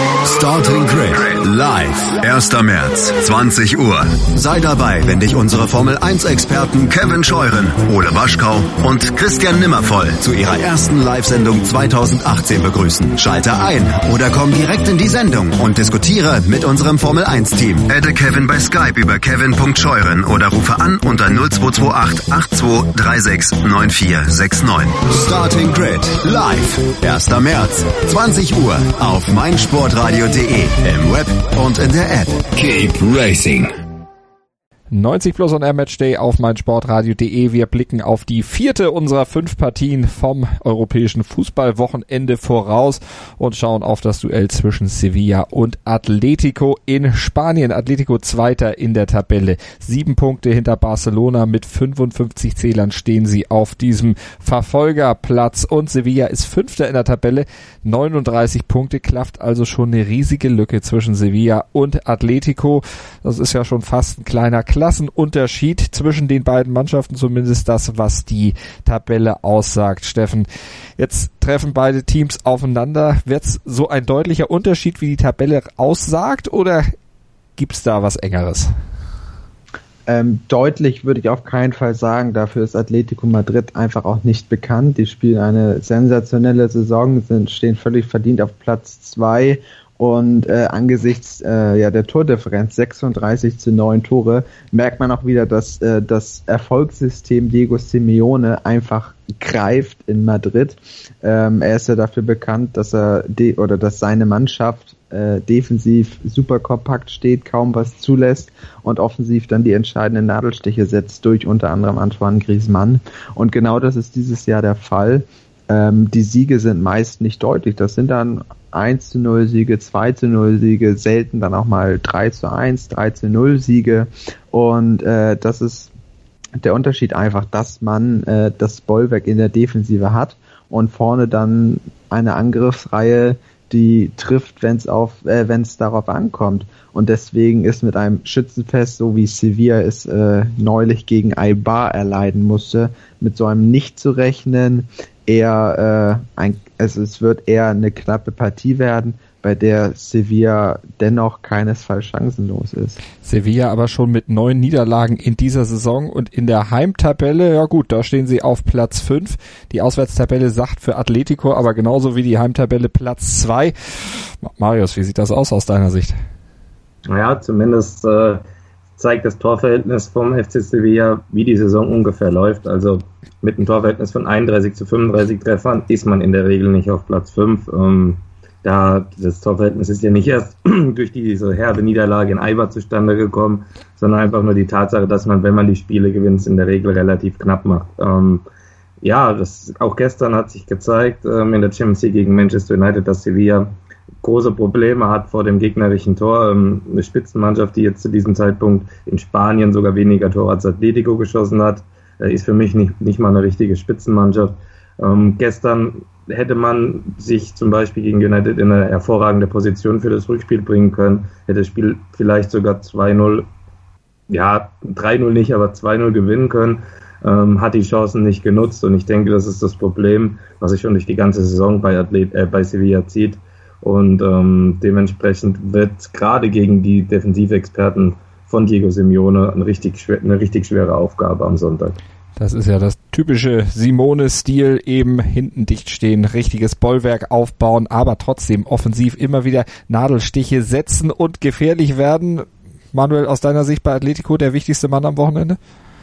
S1: Starting Grid live, erster März, zwanzig Uhr. Sei dabei, wenn dich unsere Formel eins Experten Kevin Scheuren, Ole Waschkau und Christian Nimmervoll zu ihrer ersten Live-Sendung zweitausendachtzehn begrüßen. Schalte ein oder komm direkt in die Sendung und diskutiere mit unserem Formel eins Team. Adde Kevin bei Skype über kevin punkt scheuren oder rufe an unter null zwei zwei acht acht zwei drei sechs neun vier sechs neun. Starting Grid live, erster März, zwanzig Uhr auf meinsportradio punkt de, im Web und in der App. Keep Racing.
S2: neunzig plus on Air Match Day auf meinsportradio punkt de. Wir blicken auf die vierte unserer fünf Partien vom europäischen Fußballwochenende voraus und schauen auf das Duell zwischen Sevilla und Atletico in Spanien. Atletico Zweiter in der Tabelle. Sieben Punkte hinter Barcelona. Mit fünfundfünfzig Zählern stehen sie auf diesem Verfolgerplatz und Sevilla ist Fünfter in der Tabelle. neununddreißig Punkte, klafft also schon eine riesige Lücke zwischen Sevilla und Atletico. Das ist ja schon fast ein kleiner Klassenunterschied zwischen den beiden Mannschaften, zumindest das, was die Tabelle aussagt. Steffen, jetzt treffen beide Teams aufeinander. Wird es so ein deutlicher Unterschied, wie die Tabelle aussagt, oder gibt es da was Engeres?
S4: Ähm, deutlich würde ich auf keinen Fall sagen. Dafür ist Atletico Madrid einfach auch nicht bekannt. Die spielen eine sensationelle Saison, sind, stehen völlig verdient auf Platz zwei. Und äh, angesichts äh, ja der Tordifferenz sechsunddreißig zu neun Tore merkt man auch wieder, dass äh, das Erfolgssystem Diego Simeone einfach greift in Madrid. Ähm, er ist ja dafür bekannt, dass er de- oder dass seine Mannschaft äh, defensiv super kompakt steht, kaum was zulässt und offensiv dann die entscheidenden Nadelstiche setzt durch unter anderem Antoine Griezmann. Und genau das ist dieses Jahr der Fall. Ähm, die Siege sind meist nicht deutlich. Das sind dann eins zu null Siege, zwei zu null Siege, selten dann auch mal drei zu eins, drei zu null Siege. Und äh, das ist der Unterschied einfach, dass man äh, das Bollwerk in der Defensive hat und vorne dann eine Angriffsreihe, die trifft, wenn es auf, äh, wenn es darauf ankommt. Und deswegen ist mit einem Schützenfest, so wie Sevilla es äh, neulich gegen Eibar erleiden musste, mit so einem nicht zu rechnen, eher äh, ein, also es wird eher eine knappe Partie werden, bei der Sevilla dennoch keinesfalls chancenlos ist.
S2: Sevilla aber schon mit neun Niederlagen in dieser Saison und in der Heimtabelle, ja gut, da stehen sie auf Platz fünf. Die Auswärtstabelle sagt für Atletico, aber genauso wie die Heimtabelle Platz zwei. Marius, wie sieht das aus aus deiner Sicht?
S5: Naja, zumindest äh, zeigt das Torverhältnis vom F C Sevilla, wie die Saison ungefähr läuft. Also mit einem Torverhältnis von einunddreißig zu fünfunddreißig Treffern ist man in der Regel nicht auf Platz fünf. Ähm, da das Torverhältnis ist ja nicht erst durch diese herbe Niederlage in Eibar zustande gekommen, sondern einfach nur die Tatsache, dass man, wenn man die Spiele gewinnt, in der Regel relativ knapp macht. Ähm, ja, das auch gestern hat sich gezeigt ähm, in der Champions League gegen Manchester United, dass Sevilla große Probleme hat vor dem gegnerischen Tor. Ähm, eine Spitzenmannschaft, die jetzt zu diesem Zeitpunkt in Spanien sogar weniger Tore als Atletico geschossen hat, äh, ist für mich nicht, nicht mal eine richtige Spitzenmannschaft. Ähm, gestern hätte man sich zum Beispiel gegen United in eine hervorragende Position für das Rückspiel bringen können, hätte das Spiel vielleicht sogar zwei null, ja, drei null nicht, aber zwei null gewinnen können, ähm, hat die Chancen nicht genutzt und ich denke, das ist das Problem, was sich schon durch die ganze Saison bei, Athlet, äh, bei Sevilla zieht und ähm, dementsprechend wird gerade gegen die Defensivexperten von Diego Simeone eine richtig, schwer, eine richtig schwere Aufgabe am Sonntag.
S2: Das ist ja das typische Simone-Stil, eben hinten dicht stehen, richtiges Bollwerk aufbauen, aber trotzdem offensiv immer wieder Nadelstiche setzen und gefährlich werden. Manuel, aus deiner Sicht bei Atletico der wichtigste Mann am Wochenende?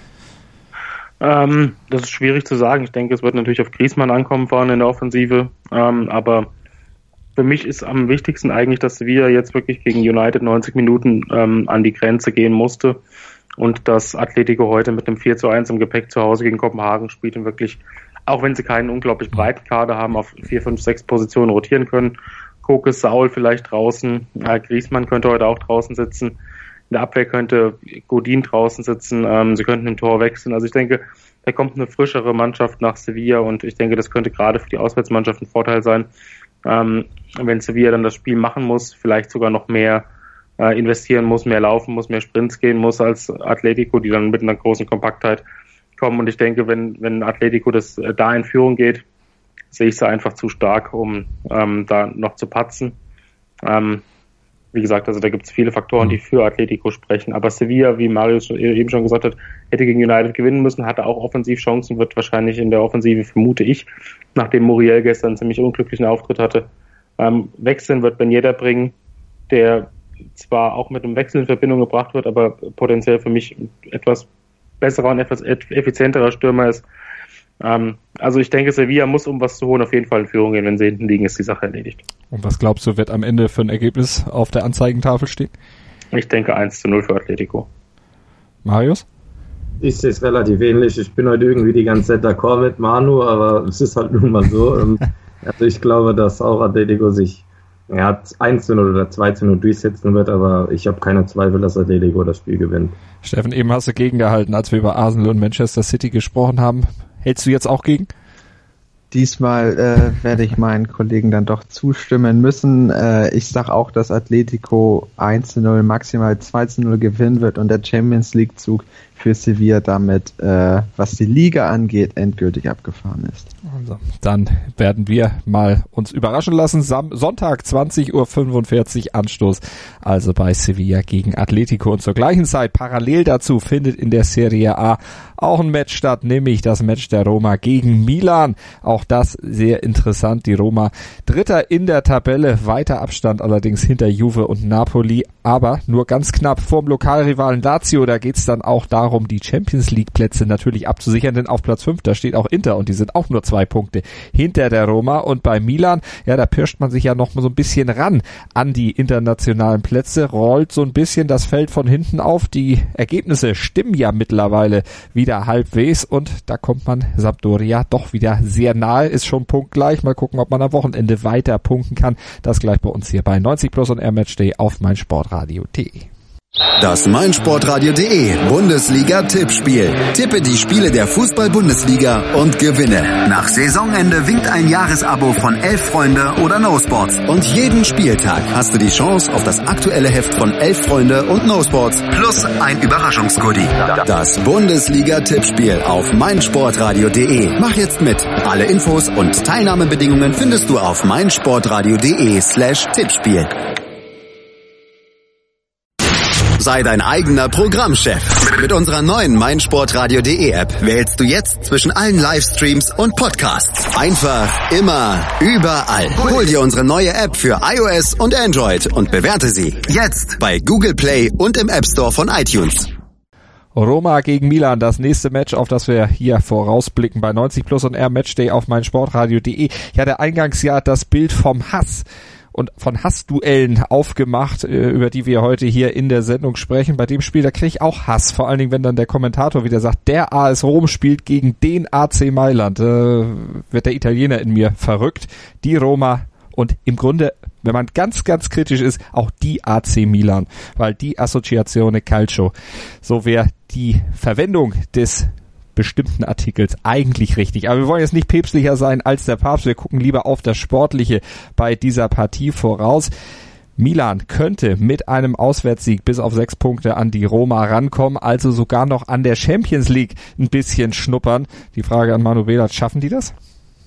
S3: Ähm, das ist schwierig zu sagen. Ich denke, es wird natürlich auf Griezmann ankommen vorne in der Offensive, ähm, aber für mich ist am wichtigsten eigentlich, dass Sevilla jetzt wirklich gegen United neunzig Minuten ähm, an die Grenze gehen musste. Und dass Atletico heute mit einem vier zu eins im Gepäck zu Hause gegen Kopenhagen spielt und wirklich, auch wenn sie keinen unglaublich breiten Kader haben, auf vier, fünf, sechs Positionen rotieren können. Koke, Saul vielleicht draußen, äh, Griezmann könnte heute auch draußen sitzen. In der Abwehr könnte Godin draußen sitzen, ähm, sie könnten im Tor wechseln. Also ich denke, da kommt eine frischere Mannschaft nach Sevilla und ich denke, das könnte gerade für die Auswärtsmannschaft ein Vorteil sein, ähm, wenn Sevilla dann das Spiel machen muss, vielleicht sogar noch mehr äh, investieren muss, mehr laufen muss, mehr Sprints gehen muss als Atletico, die dann mit einer großen Kompaktheit kommen. Und ich denke, wenn wenn Atletico das äh, da in Führung geht, sehe ich sie einfach zu stark, um ähm, da noch zu patzen. Ähm, wie gesagt, also da gibt es viele Faktoren, die für Atletico sprechen. Aber Sevilla, wie Marius eben schon gesagt hat, hätte gegen United gewinnen müssen, hatte auch Offensivchancen, wird wahrscheinlich in der Offensive, vermute ich, nachdem Muriel gestern einen ziemlich unglücklichen Auftritt hatte, ähm, wechseln wird Ben Yedder bringen, der zwar auch mit einem Wechsel in Verbindung gebracht wird, aber potenziell für mich etwas besserer und etwas effizienterer Stürmer ist. Ähm, also ich denke, Sevilla muss, um was zu holen, auf jeden Fall in Führung gehen. Wenn sie hinten liegen, ist die Sache erledigt.
S2: Und was glaubst du, wird am Ende für ein Ergebnis auf der Anzeigentafel stehen?
S3: Ich denke eins zu null für Atletico.
S2: Marius?
S5: Ich sehe es relativ ähnlich. Ich bin heute irgendwie die ganze Zeit d'accord mit Manu, aber es ist halt nun mal so. Also ich glaube, dass auch Atletico sich ja, eins zu null oder zwei zu null durchsetzen wird, aber ich habe keine Zweifel, dass Atletico das Spiel gewinnt.
S2: Steffen, eben hast du gegengehalten, als wir über Arsenal und Manchester City gesprochen haben. Hältst du jetzt auch gegen?
S4: Diesmal äh, werde ich meinen Kollegen dann doch zustimmen müssen. Äh, ich sage auch, dass Atletico eins zu null, maximal zwei zu null gewinnen wird und der Champions League Zug für Sevilla damit, äh, was die Liga angeht, endgültig abgefahren ist.
S2: Also, dann werden wir mal uns überraschen lassen. Sam- Sonntag zwanzig Uhr fünfundvierzig Anstoß, also bei Sevilla gegen Atletico. Und zur gleichen Zeit, parallel dazu, findet in der Serie A auch ein Match statt, nämlich das Match der Roma gegen Milan. Auch das sehr interessant. Die Roma Dritter in der Tabelle, weiter Abstand allerdings hinter Juve und Napoli, aber nur ganz knapp vorm Lokalrivalen Lazio. Da geht's dann auch darum, die Champions League Plätze natürlich abzusichern, denn auf Platz fünf, da steht auch Inter und die sind auch nur zwei Punkte hinter der Roma. Und bei Milan, ja, da pirscht man sich ja noch mal so ein bisschen ran an die internationalen Plätze, rollt so ein bisschen das Feld von hinten auf. Die Ergebnisse stimmen ja mittlerweile wieder halbwegs und da kommt man Sampdoria doch wieder sehr nahe, ist schon punktgleich. Mal gucken, ob man am Wochenende weiter punkten kann. Das gleich bei uns hier bei neunzig Plus und Air Matchday auf meinsportradio punkt de.
S1: Das meinsportradio.de Bundesliga-Tippspiel. Tippe die Spiele der Fußball-Bundesliga und gewinne. Nach Saisonende winkt ein Jahresabo von Elf Freunde oder No Sports. Und jeden Spieltag hast du die Chance auf das aktuelle Heft von Elf Freunde und No Sports plus ein Überraschungsgoodie. Das Bundesliga-Tippspiel auf meinsportradio.de. Mach jetzt mit. Alle Infos und Teilnahmebedingungen findest du auf meinsportradio.de slash Tippspiel. Sei dein eigener Programmchef. Mit unserer neuen meinsportradio.de App wählst du jetzt zwischen allen Livestreams und Podcasts. Einfach, immer, überall. Hol dir unsere neue App für iOS und Android und bewerte sie jetzt bei Google Play und im App Store von iTunes.
S2: Roma gegen Milan, das nächste Match, auf das wir hier vorausblicken bei neunzig Plus und Air Matchday auf meinsportradio.de. Ich hatte eingangs ja das Bild vom Hass und von Hassduellen aufgemacht, über die wir heute hier in der Sendung sprechen. Bei dem Spiel, da kriege ich auch Hass, vor allen Dingen, wenn dann der Kommentator wieder sagt, der A S Rom spielt gegen den A C Mailand. Äh, wird der Italiener in mir verrückt. Die Roma und im Grunde, wenn man ganz, ganz kritisch ist, auch die A C Milan, weil die Associazione Calcio, so wäre die Verwendung des bestimmten Artikels eigentlich richtig. Aber wir wollen jetzt nicht päpstlicher sein als der Papst. Wir gucken lieber auf das Sportliche bei dieser Partie voraus. Milan könnte mit einem Auswärtssieg bis auf sechs Punkte an die Roma rankommen, also sogar noch an der Champions League ein bisschen schnuppern. Die Frage an Manu Belac, schaffen die das?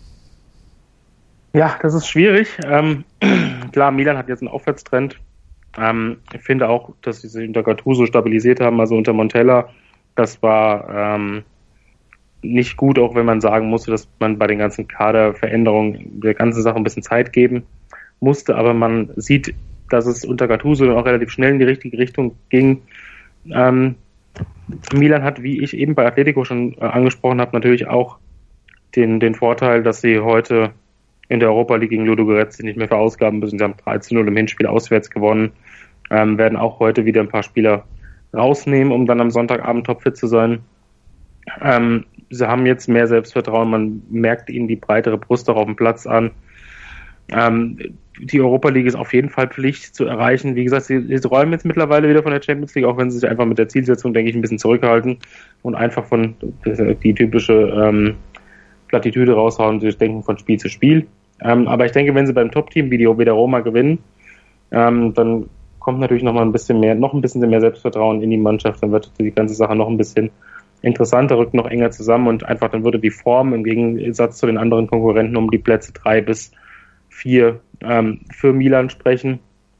S3: Ja, das ist schwierig. Ähm, klar, Milan hat jetzt einen Aufwärtstrend. Ähm, ich finde auch, dass sie sich unter Gattuso stabilisiert haben, also unter Montella. Das war ähm, nicht gut, auch wenn man sagen musste, dass man bei den ganzen Kaderveränderungen der ganzen Sache ein bisschen Zeit geben musste. Aber man sieht, dass es unter Gattuso dann auch relativ schnell in die richtige Richtung ging. Ähm, Milan hat, wie ich eben bei Atletico schon äh, angesprochen habe, natürlich auch den, den Vorteil, dass sie heute in der Europa League gegen Ludogorets nicht mehr verausgaben müssen. Sie haben drei zu null im Hinspiel auswärts gewonnen, ähm, werden auch heute wieder ein paar Spieler rausnehmen, um dann am Sonntagabend topfit zu sein. Ähm, sie haben jetzt mehr Selbstvertrauen, man merkt ihnen die breitere Brust auch auf dem Platz an. Ähm, die Europa League ist auf jeden Fall Pflicht zu erreichen. Wie gesagt, sie, sie räumen jetzt mittlerweile wieder von der Champions League, auch wenn sie sich einfach mit der Zielsetzung, denke ich, ein bisschen zurückhalten und einfach von die typische ähm, Plattitüde raushauen, sie denken von Spiel zu Spiel. Ähm, aber ich denke, wenn sie beim Top-Team wie, die, wie der Roma gewinnen, ähm, dann kommt natürlich noch mal ein bisschen mehr, noch ein bisschen mehr Selbstvertrauen in die Mannschaft, dann wird die ganze Sache noch ein bisschen interessanter, rückt noch enger zusammen und einfach dann würde die Form im Gegensatz zu den anderen Konkurrenten um die Plätze drei bis vier ähm, für Milan sprechen.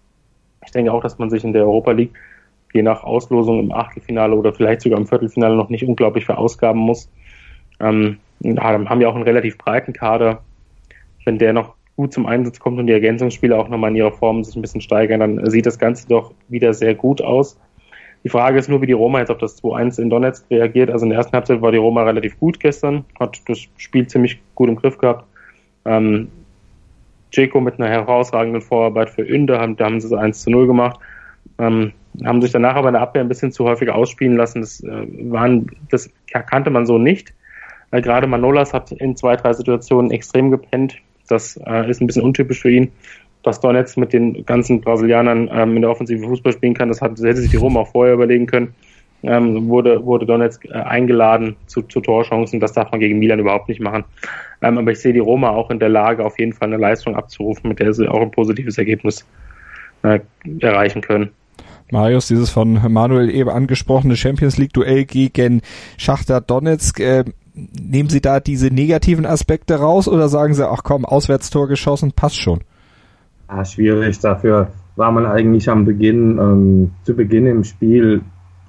S3: Ich denke auch, dass man sich in der Europa League je nach Auslosung im Achtelfinale oder vielleicht sogar im Viertelfinale noch nicht unglaublich verausgaben muss. Ähm, haben ja auch einen relativ breiten Kader. Wenn der noch gut zum Einsatz kommt und die Ergänzungsspieler auch nochmal in ihrer Form sich ein bisschen steigern, dann sieht das Ganze doch wieder sehr gut aus. Die Frage ist nur, wie die Roma jetzt auf das zwei eins in Donetsk reagiert. Also in der ersten Halbzeit war die Roma relativ gut gestern, hat das Spiel ziemlich gut im Griff gehabt. Ähm, Dzeko mit einer herausragenden Vorarbeit für Ünde, da haben sie es eins zu null gemacht. Ähm, haben sich danach aber in der Abwehr ein bisschen zu häufig ausspielen lassen. Das, äh, waren, das kannte man so nicht. Äh, gerade Manolas hat in zwei, drei Situationen extrem gepennt. Das äh, ist ein bisschen untypisch für ihn. Dass Donetsk mit den ganzen Brasilianern ähm, in der Offensive Fußball spielen kann, das, hat, das hätte sich die Roma auch vorher überlegen können. Ähm, wurde, wurde Donetsk äh, eingeladen zu, zu Torchancen. Das darf man gegen Milan überhaupt nicht machen. Ähm, aber ich sehe die Roma auch in der Lage, auf jeden Fall eine Leistung abzurufen, mit der sie auch ein positives Ergebnis äh, erreichen können.
S2: Marius, dieses von Manuel eben angesprochene Champions-League-Duell gegen Schachtar Donetsk, äh, nehmen Sie da diese negativen Aspekte raus oder sagen Sie, ach komm, Auswärtstor geschossen, passt schon?
S5: Ja, schwierig. Dafür war man eigentlich am Beginn, ähm, zu Beginn im Spiel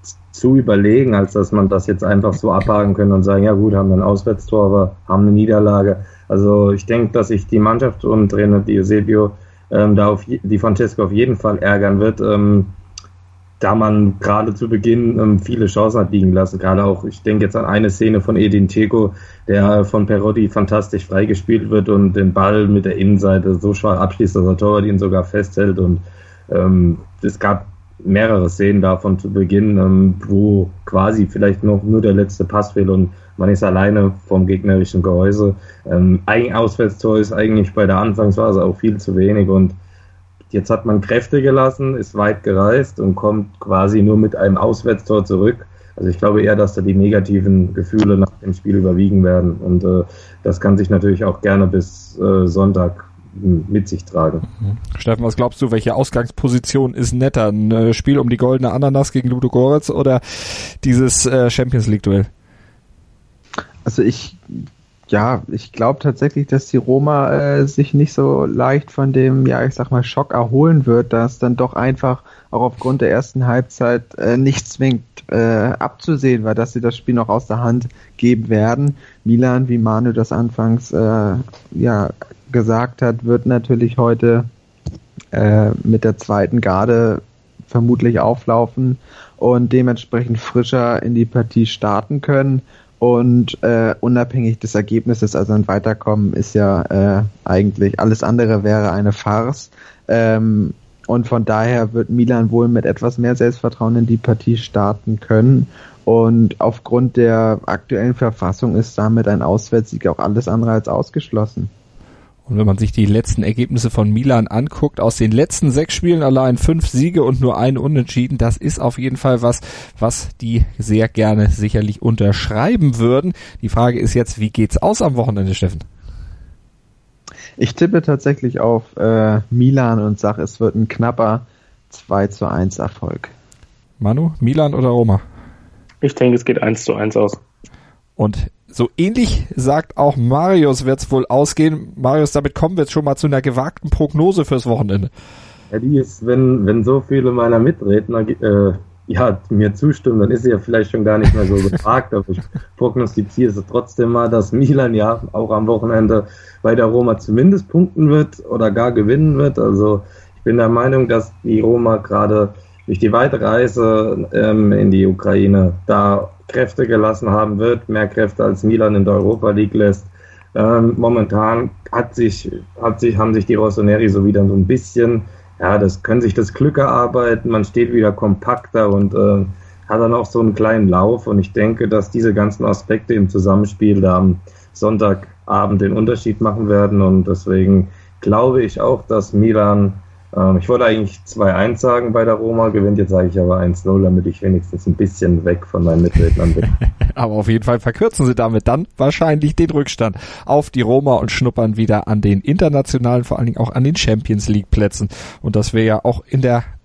S5: zu überlegen, als dass man das jetzt einfach so abhaken können und sagen, ja gut, haben wir ein Auswärtstor, aber haben eine Niederlage. Also ich denke, dass sich die Mannschaft und Trainer Di Eusebio ähm, da auf die Francesco auf jeden Fall ärgern wird, ähm, da man gerade zu Beginn ähm, viele Chancen hat liegen lassen. Gerade auch, ich denke jetzt an eine Szene von Edin Dzeko, der von Perotti fantastisch freigespielt wird und den Ball mit der Innenseite so schwach abschließt, dass der Torwart ihn sogar festhält. Und ähm, es gab mehrere Szenen davon zu Beginn, ähm, wo quasi vielleicht noch nur der letzte Pass fehlt und man ist alleine vom gegnerischen Gehäuse. Ähm, ein Auswärtstor ist eigentlich bei der Anfangsphase auch viel zu wenig und jetzt hat man Kräfte gelassen, ist weit gereist und kommt quasi nur mit einem Auswärtstor zurück. Also ich glaube eher, dass da die negativen Gefühle nach dem Spiel überwiegen werden. Und äh, das kann sich natürlich auch gerne bis äh, Sonntag mit sich tragen.
S2: Mhm. Steffen, was glaubst du, welche Ausgangsposition ist netter? Ein äh, Spiel um die goldene Ananas gegen Ludogorets oder dieses äh, Champions-League-Duell?
S4: Also ich Ja, ich glaube tatsächlich, dass die Roma äh, sich nicht so leicht von dem, ja, ich sag mal, Schock erholen wird, dass dann doch einfach auch aufgrund der ersten Halbzeit äh, nicht zwingend äh, abzusehen war, dass sie das Spiel noch aus der Hand geben werden. Milan, wie Manu das anfangs äh, ja gesagt hat, wird natürlich heute äh, mit der zweiten Garde vermutlich auflaufen und dementsprechend frischer in die Partie starten können. Und äh, unabhängig des Ergebnisses, also ein Weiterkommen, ist ja äh, eigentlich, alles andere wäre eine Farce. Ähm, und von daher wird Milan wohl mit etwas mehr Selbstvertrauen in die Partie starten können. Und aufgrund der aktuellen Verfassung ist damit ein Auswärtssieg auch alles andere als ausgeschlossen.
S2: Und wenn man sich die letzten Ergebnisse von Milan anguckt, aus den letzten sechs Spielen allein fünf Siege und nur ein Unentschieden, das ist auf jeden Fall was, was die sehr gerne sicherlich unterschreiben würden. Die Frage ist jetzt, wie geht's aus am Wochenende, Steffen?
S4: Ich tippe tatsächlich auf äh, Milan und sage, es wird ein knapper zwei zu eins Erfolg.
S2: Manu, Milan oder Roma?
S3: Ich denke, es geht eins zu eins aus.
S2: Und so ähnlich sagt auch Marius, wird es wohl ausgehen. Marius, damit kommen wir jetzt schon mal zu einer gewagten Prognose fürs Wochenende.
S5: Ja, die ist, wenn, wenn so viele meiner Mitredner äh, ja, mir zustimmen, dann ist sie ja vielleicht schon gar nicht mehr so gefragt, aber ich prognostiziere es trotzdem mal, dass Milan ja auch am Wochenende bei der Roma zumindest punkten wird oder gar gewinnen wird. Also ich bin der Meinung, dass die Roma gerade durch die Weitreise ähm, in die Ukraine da Kräfte gelassen haben wird, mehr Kräfte als Milan in der Europa League lässt. Ähm, momentan hat sich, hat sich, haben sich die Rossoneri so wieder so ein bisschen, ja, das können sich das Glück erarbeiten, man steht wieder kompakter und äh, hat dann auch so einen kleinen Lauf und ich denke, dass diese ganzen Aspekte im Zusammenspiel da am Sonntagabend den Unterschied machen werden und deswegen glaube ich auch, dass Milan, äh, ich wollte eigentlich zwei eins sagen bei der Roma, gewinnt, jetzt sage ich aber eins null, damit ich wenigstens ein bisschen weg von meinen Mitrednern bin.
S2: Aber auf jeden Fall verkürzen sie damit dann wahrscheinlich den Rückstand auf die Roma und schnuppern wieder an den internationalen, vor allen Dingen auch an den Champions League Plätzen. Und das wäre ja auch in der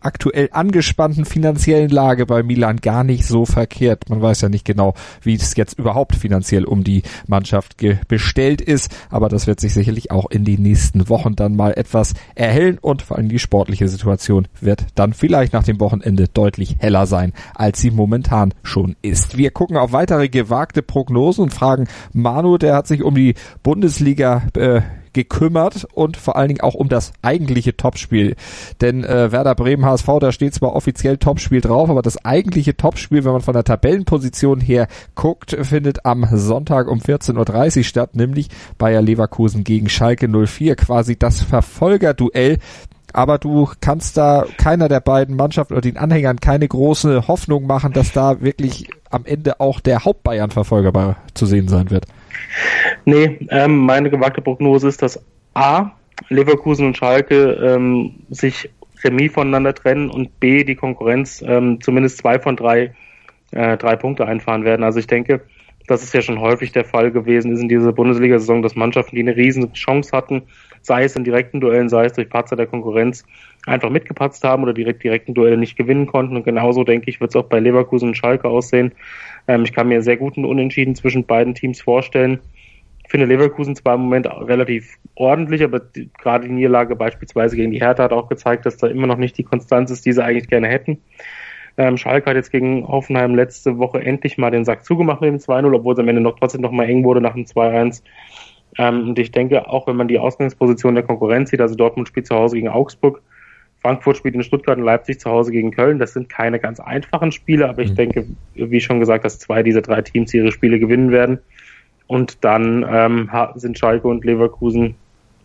S2: aktuell angespannten finanziellen Lage bei Milan gar nicht so verkehrt. Man weiß ja nicht genau, wie es jetzt überhaupt finanziell um die Mannschaft ge- bestellt ist, aber das wird sich sicherlich auch in den nächsten Wochen dann mal etwas erhellen und vor allem die sportliche Situation wird dann vielleicht nach dem Wochenende deutlich heller sein, als sie momentan schon ist. Wir gucken auf weitere gewagte Prognosen und fragen Manu, der hat sich um die Bundesliga äh, gekümmert und vor allen Dingen auch um das eigentliche Topspiel. Denn äh, Werder Bremen H S V, da steht zwar offiziell Topspiel drauf, aber das eigentliche Topspiel, wenn man von der Tabellenposition her guckt, findet am Sonntag um vierzehn Uhr dreißig statt, nämlich Bayer Leverkusen gegen Schalke null vier, quasi das Verfolgerduell. Aber du kannst da keiner der beiden Mannschaften oder den Anhängern keine große Hoffnung machen, dass da wirklich am Ende auch der Haupt-Bayern-Verfolger zu sehen sein wird.
S3: Nee, ähm, meine gewagte Prognose ist, dass A, Leverkusen und Schalke ähm, sich Remis voneinander trennen und B, die Konkurrenz ähm, zumindest zwei von drei, äh, drei Punkte einfahren werden. Also ich denke, das ist ja schon häufig der Fall gewesen ist in dieser Bundesliga-Saison, dass Mannschaften, die eine riesen Chance hatten, sei es in direkten Duellen, sei es durch Patzer der Konkurrenz, einfach mitgepatzt haben oder direkt direkten Duelle nicht gewinnen konnten. Und genauso, denke ich, wird es auch bei Leverkusen und Schalke aussehen. Ähm, ich kann mir sehr guten Unentschieden zwischen beiden Teams vorstellen. Ich finde Leverkusen zwar im Moment relativ ordentlich, aber die, gerade die Niederlage beispielsweise gegen die Hertha hat auch gezeigt, dass da immer noch nicht die Konstanz ist, die sie eigentlich gerne hätten. Ähm, Schalke hat jetzt gegen Hoffenheim letzte Woche endlich mal den Sack zugemacht mit dem zwei null, obwohl es am Ende noch trotzdem noch mal eng wurde nach dem zwei eins. Ähm, und ich denke, auch wenn man die Ausgangsposition der Konkurrenz sieht, also Dortmund spielt zu Hause gegen Augsburg, Frankfurt spielt in Stuttgart und Leipzig zu Hause gegen Köln. Das sind keine ganz einfachen Spiele, aber ich mhm. denke, wie schon gesagt, dass zwei dieser drei Teams ihre Spiele gewinnen werden. Und dann ähm, sind Schalke und Leverkusen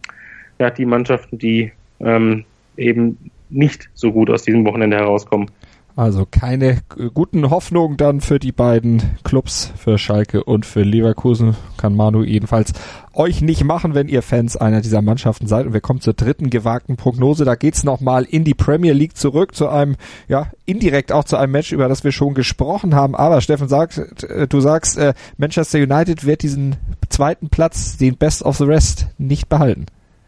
S3: ja die Mannschaften, die ähm, eben nicht so gut aus diesem Wochenende herauskommen.
S2: Also keine guten Hoffnungen dann für die beiden Clubs, für Schalke und für Leverkusen. Kann Manu jedenfalls euch nicht machen, wenn ihr Fans einer dieser Mannschaften seid. Und wir kommen zur dritten gewagten Prognose. Da geht's nochmal in die Premier League zurück, zu einem, ja, indirekt auch zu einem Match, über das wir schon gesprochen haben. Aber Steffen sagt, du sagst, Manchester United wird diesen zweiten Platz, den Best of the Rest, nicht behalten.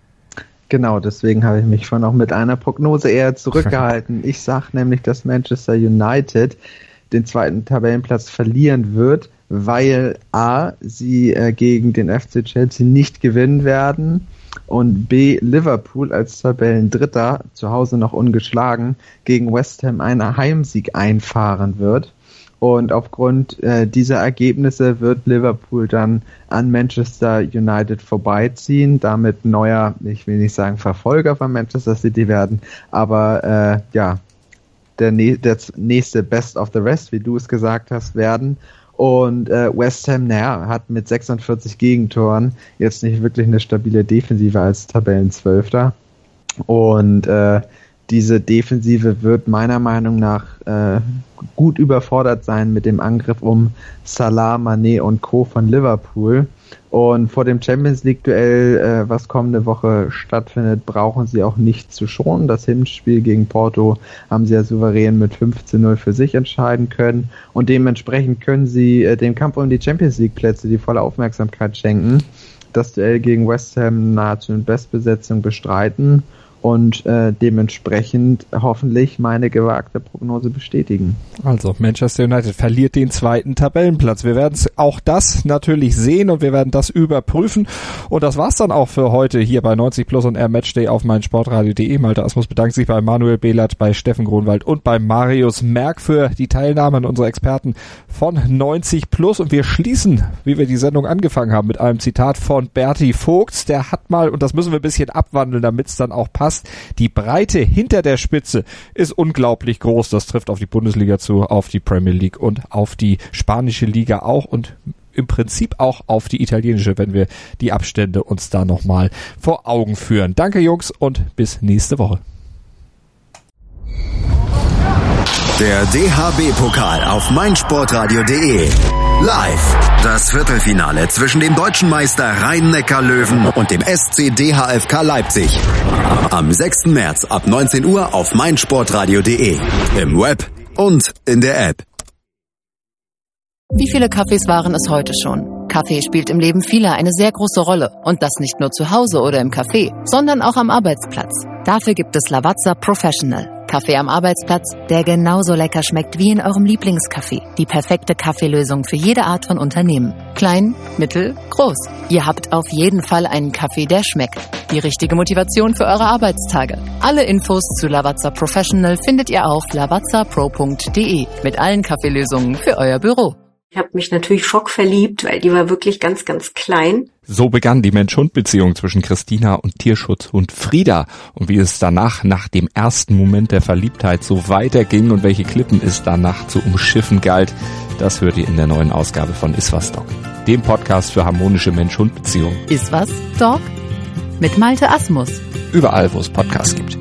S4: Genau, deswegen habe ich mich schon auch mit einer Prognose eher zurückgehalten. Ich sage nämlich, dass Manchester United den zweiten Tabellenplatz verlieren wird, weil A, sie äh, gegen den F C Chelsea nicht gewinnen werden und B, Liverpool als Tabellendritter, zu Hause noch ungeschlagen, gegen West Ham einen Heimsieg einfahren wird. Und aufgrund äh, dieser Ergebnisse wird Liverpool dann an Manchester United vorbeiziehen, damit neuer, ich will nicht sagen Verfolger von Manchester City werden, aber äh, ja, der, ne- der nächste Best of the Rest, wie du es gesagt hast, werden. Und äh, West Ham, naja, hat mit sechsundvierzig Gegentoren jetzt nicht wirklich eine stabile Defensive als Tabellenzwölfter. Und äh, diese Defensive wird meiner Meinung nach äh, gut überfordert sein mit dem Angriff um Salah, Mané und Co. von Liverpool. Und vor dem Champions League Duell, äh, was kommende Woche stattfindet, brauchen sie auch nicht zu schonen. Das Hinspiel gegen Porto haben sie ja souverän mit fünf zu null für sich entscheiden können. Und dementsprechend können sie äh, dem Kampf um die Champions League Plätze die volle Aufmerksamkeit schenken. Das Duell gegen West Ham nahezu in Bestbesetzung bestreiten. Und äh, dementsprechend hoffentlich meine gewagte Prognose bestätigen.
S2: Also Manchester United verliert den zweiten Tabellenplatz. Wir werden auch das natürlich sehen und wir werden das überprüfen. Und das war's dann auch für heute hier bei neunzig Plus und R Matchday auf meinsportradio punkt de. Malte Asmus bedankt sich bei Manuel Behlert, bei Steffen Gronwald und bei Marius Merck für die Teilnahme an unsere Experten von neunzig Plus. Und wir schließen, wie wir die Sendung angefangen haben, mit einem Zitat von Berti Vogts. Der hat mal, und das müssen wir ein bisschen abwandeln, damit es dann auch passt, die Breite hinter der Spitze ist unglaublich groß. Das trifft auf die Bundesliga zu, auf die Premier League und auf die spanische Liga auch und im Prinzip auch auf die italienische, wenn wir die Abstände uns da nochmal vor Augen führen. Danke Jungs und bis nächste Woche.
S1: Der D H B-Pokal auf meinsportradio punkt de. Live. Das Viertelfinale zwischen dem deutschen Meister Rhein-Neckar-Löwen und dem S C D H F K Leipzig. Am sechsten März ab neunzehn Uhr auf meinsportradio punkt de. Im Web und in der App.
S6: Wie viele Kaffees waren es heute schon? Kaffee spielt im Leben vieler eine sehr große Rolle. Und das nicht nur zu Hause oder im Café, sondern auch am Arbeitsplatz. Dafür gibt es Lavazza Professional. Kaffee am Arbeitsplatz, der genauso lecker schmeckt wie in eurem Lieblingscafé. Die perfekte Kaffeelösung für jede Art von Unternehmen. Klein, mittel, groß. Ihr habt auf jeden Fall einen Kaffee, der schmeckt. Die richtige Motivation für eure Arbeitstage. Alle Infos zu Lavazza Professional findet ihr auf lavazza pro punkt de mit allen Kaffeelösungen für euer Büro.
S7: Ich habe mich natürlich schockverliebt, weil die war wirklich ganz, ganz klein.
S2: So begann die Mensch-Hund-Beziehung zwischen Christina und Tierschutzhund Frieda. Und wie es danach, nach dem ersten Moment der Verliebtheit, so weiterging und welche Klippen es danach zu umschiffen galt, das hört ihr in der neuen Ausgabe von Iswas Dog, dem Podcast für harmonische Mensch-Hund-Beziehungen.
S6: Iswas Dog? Mit Malte Asmus.
S2: Überall, wo es Podcasts gibt.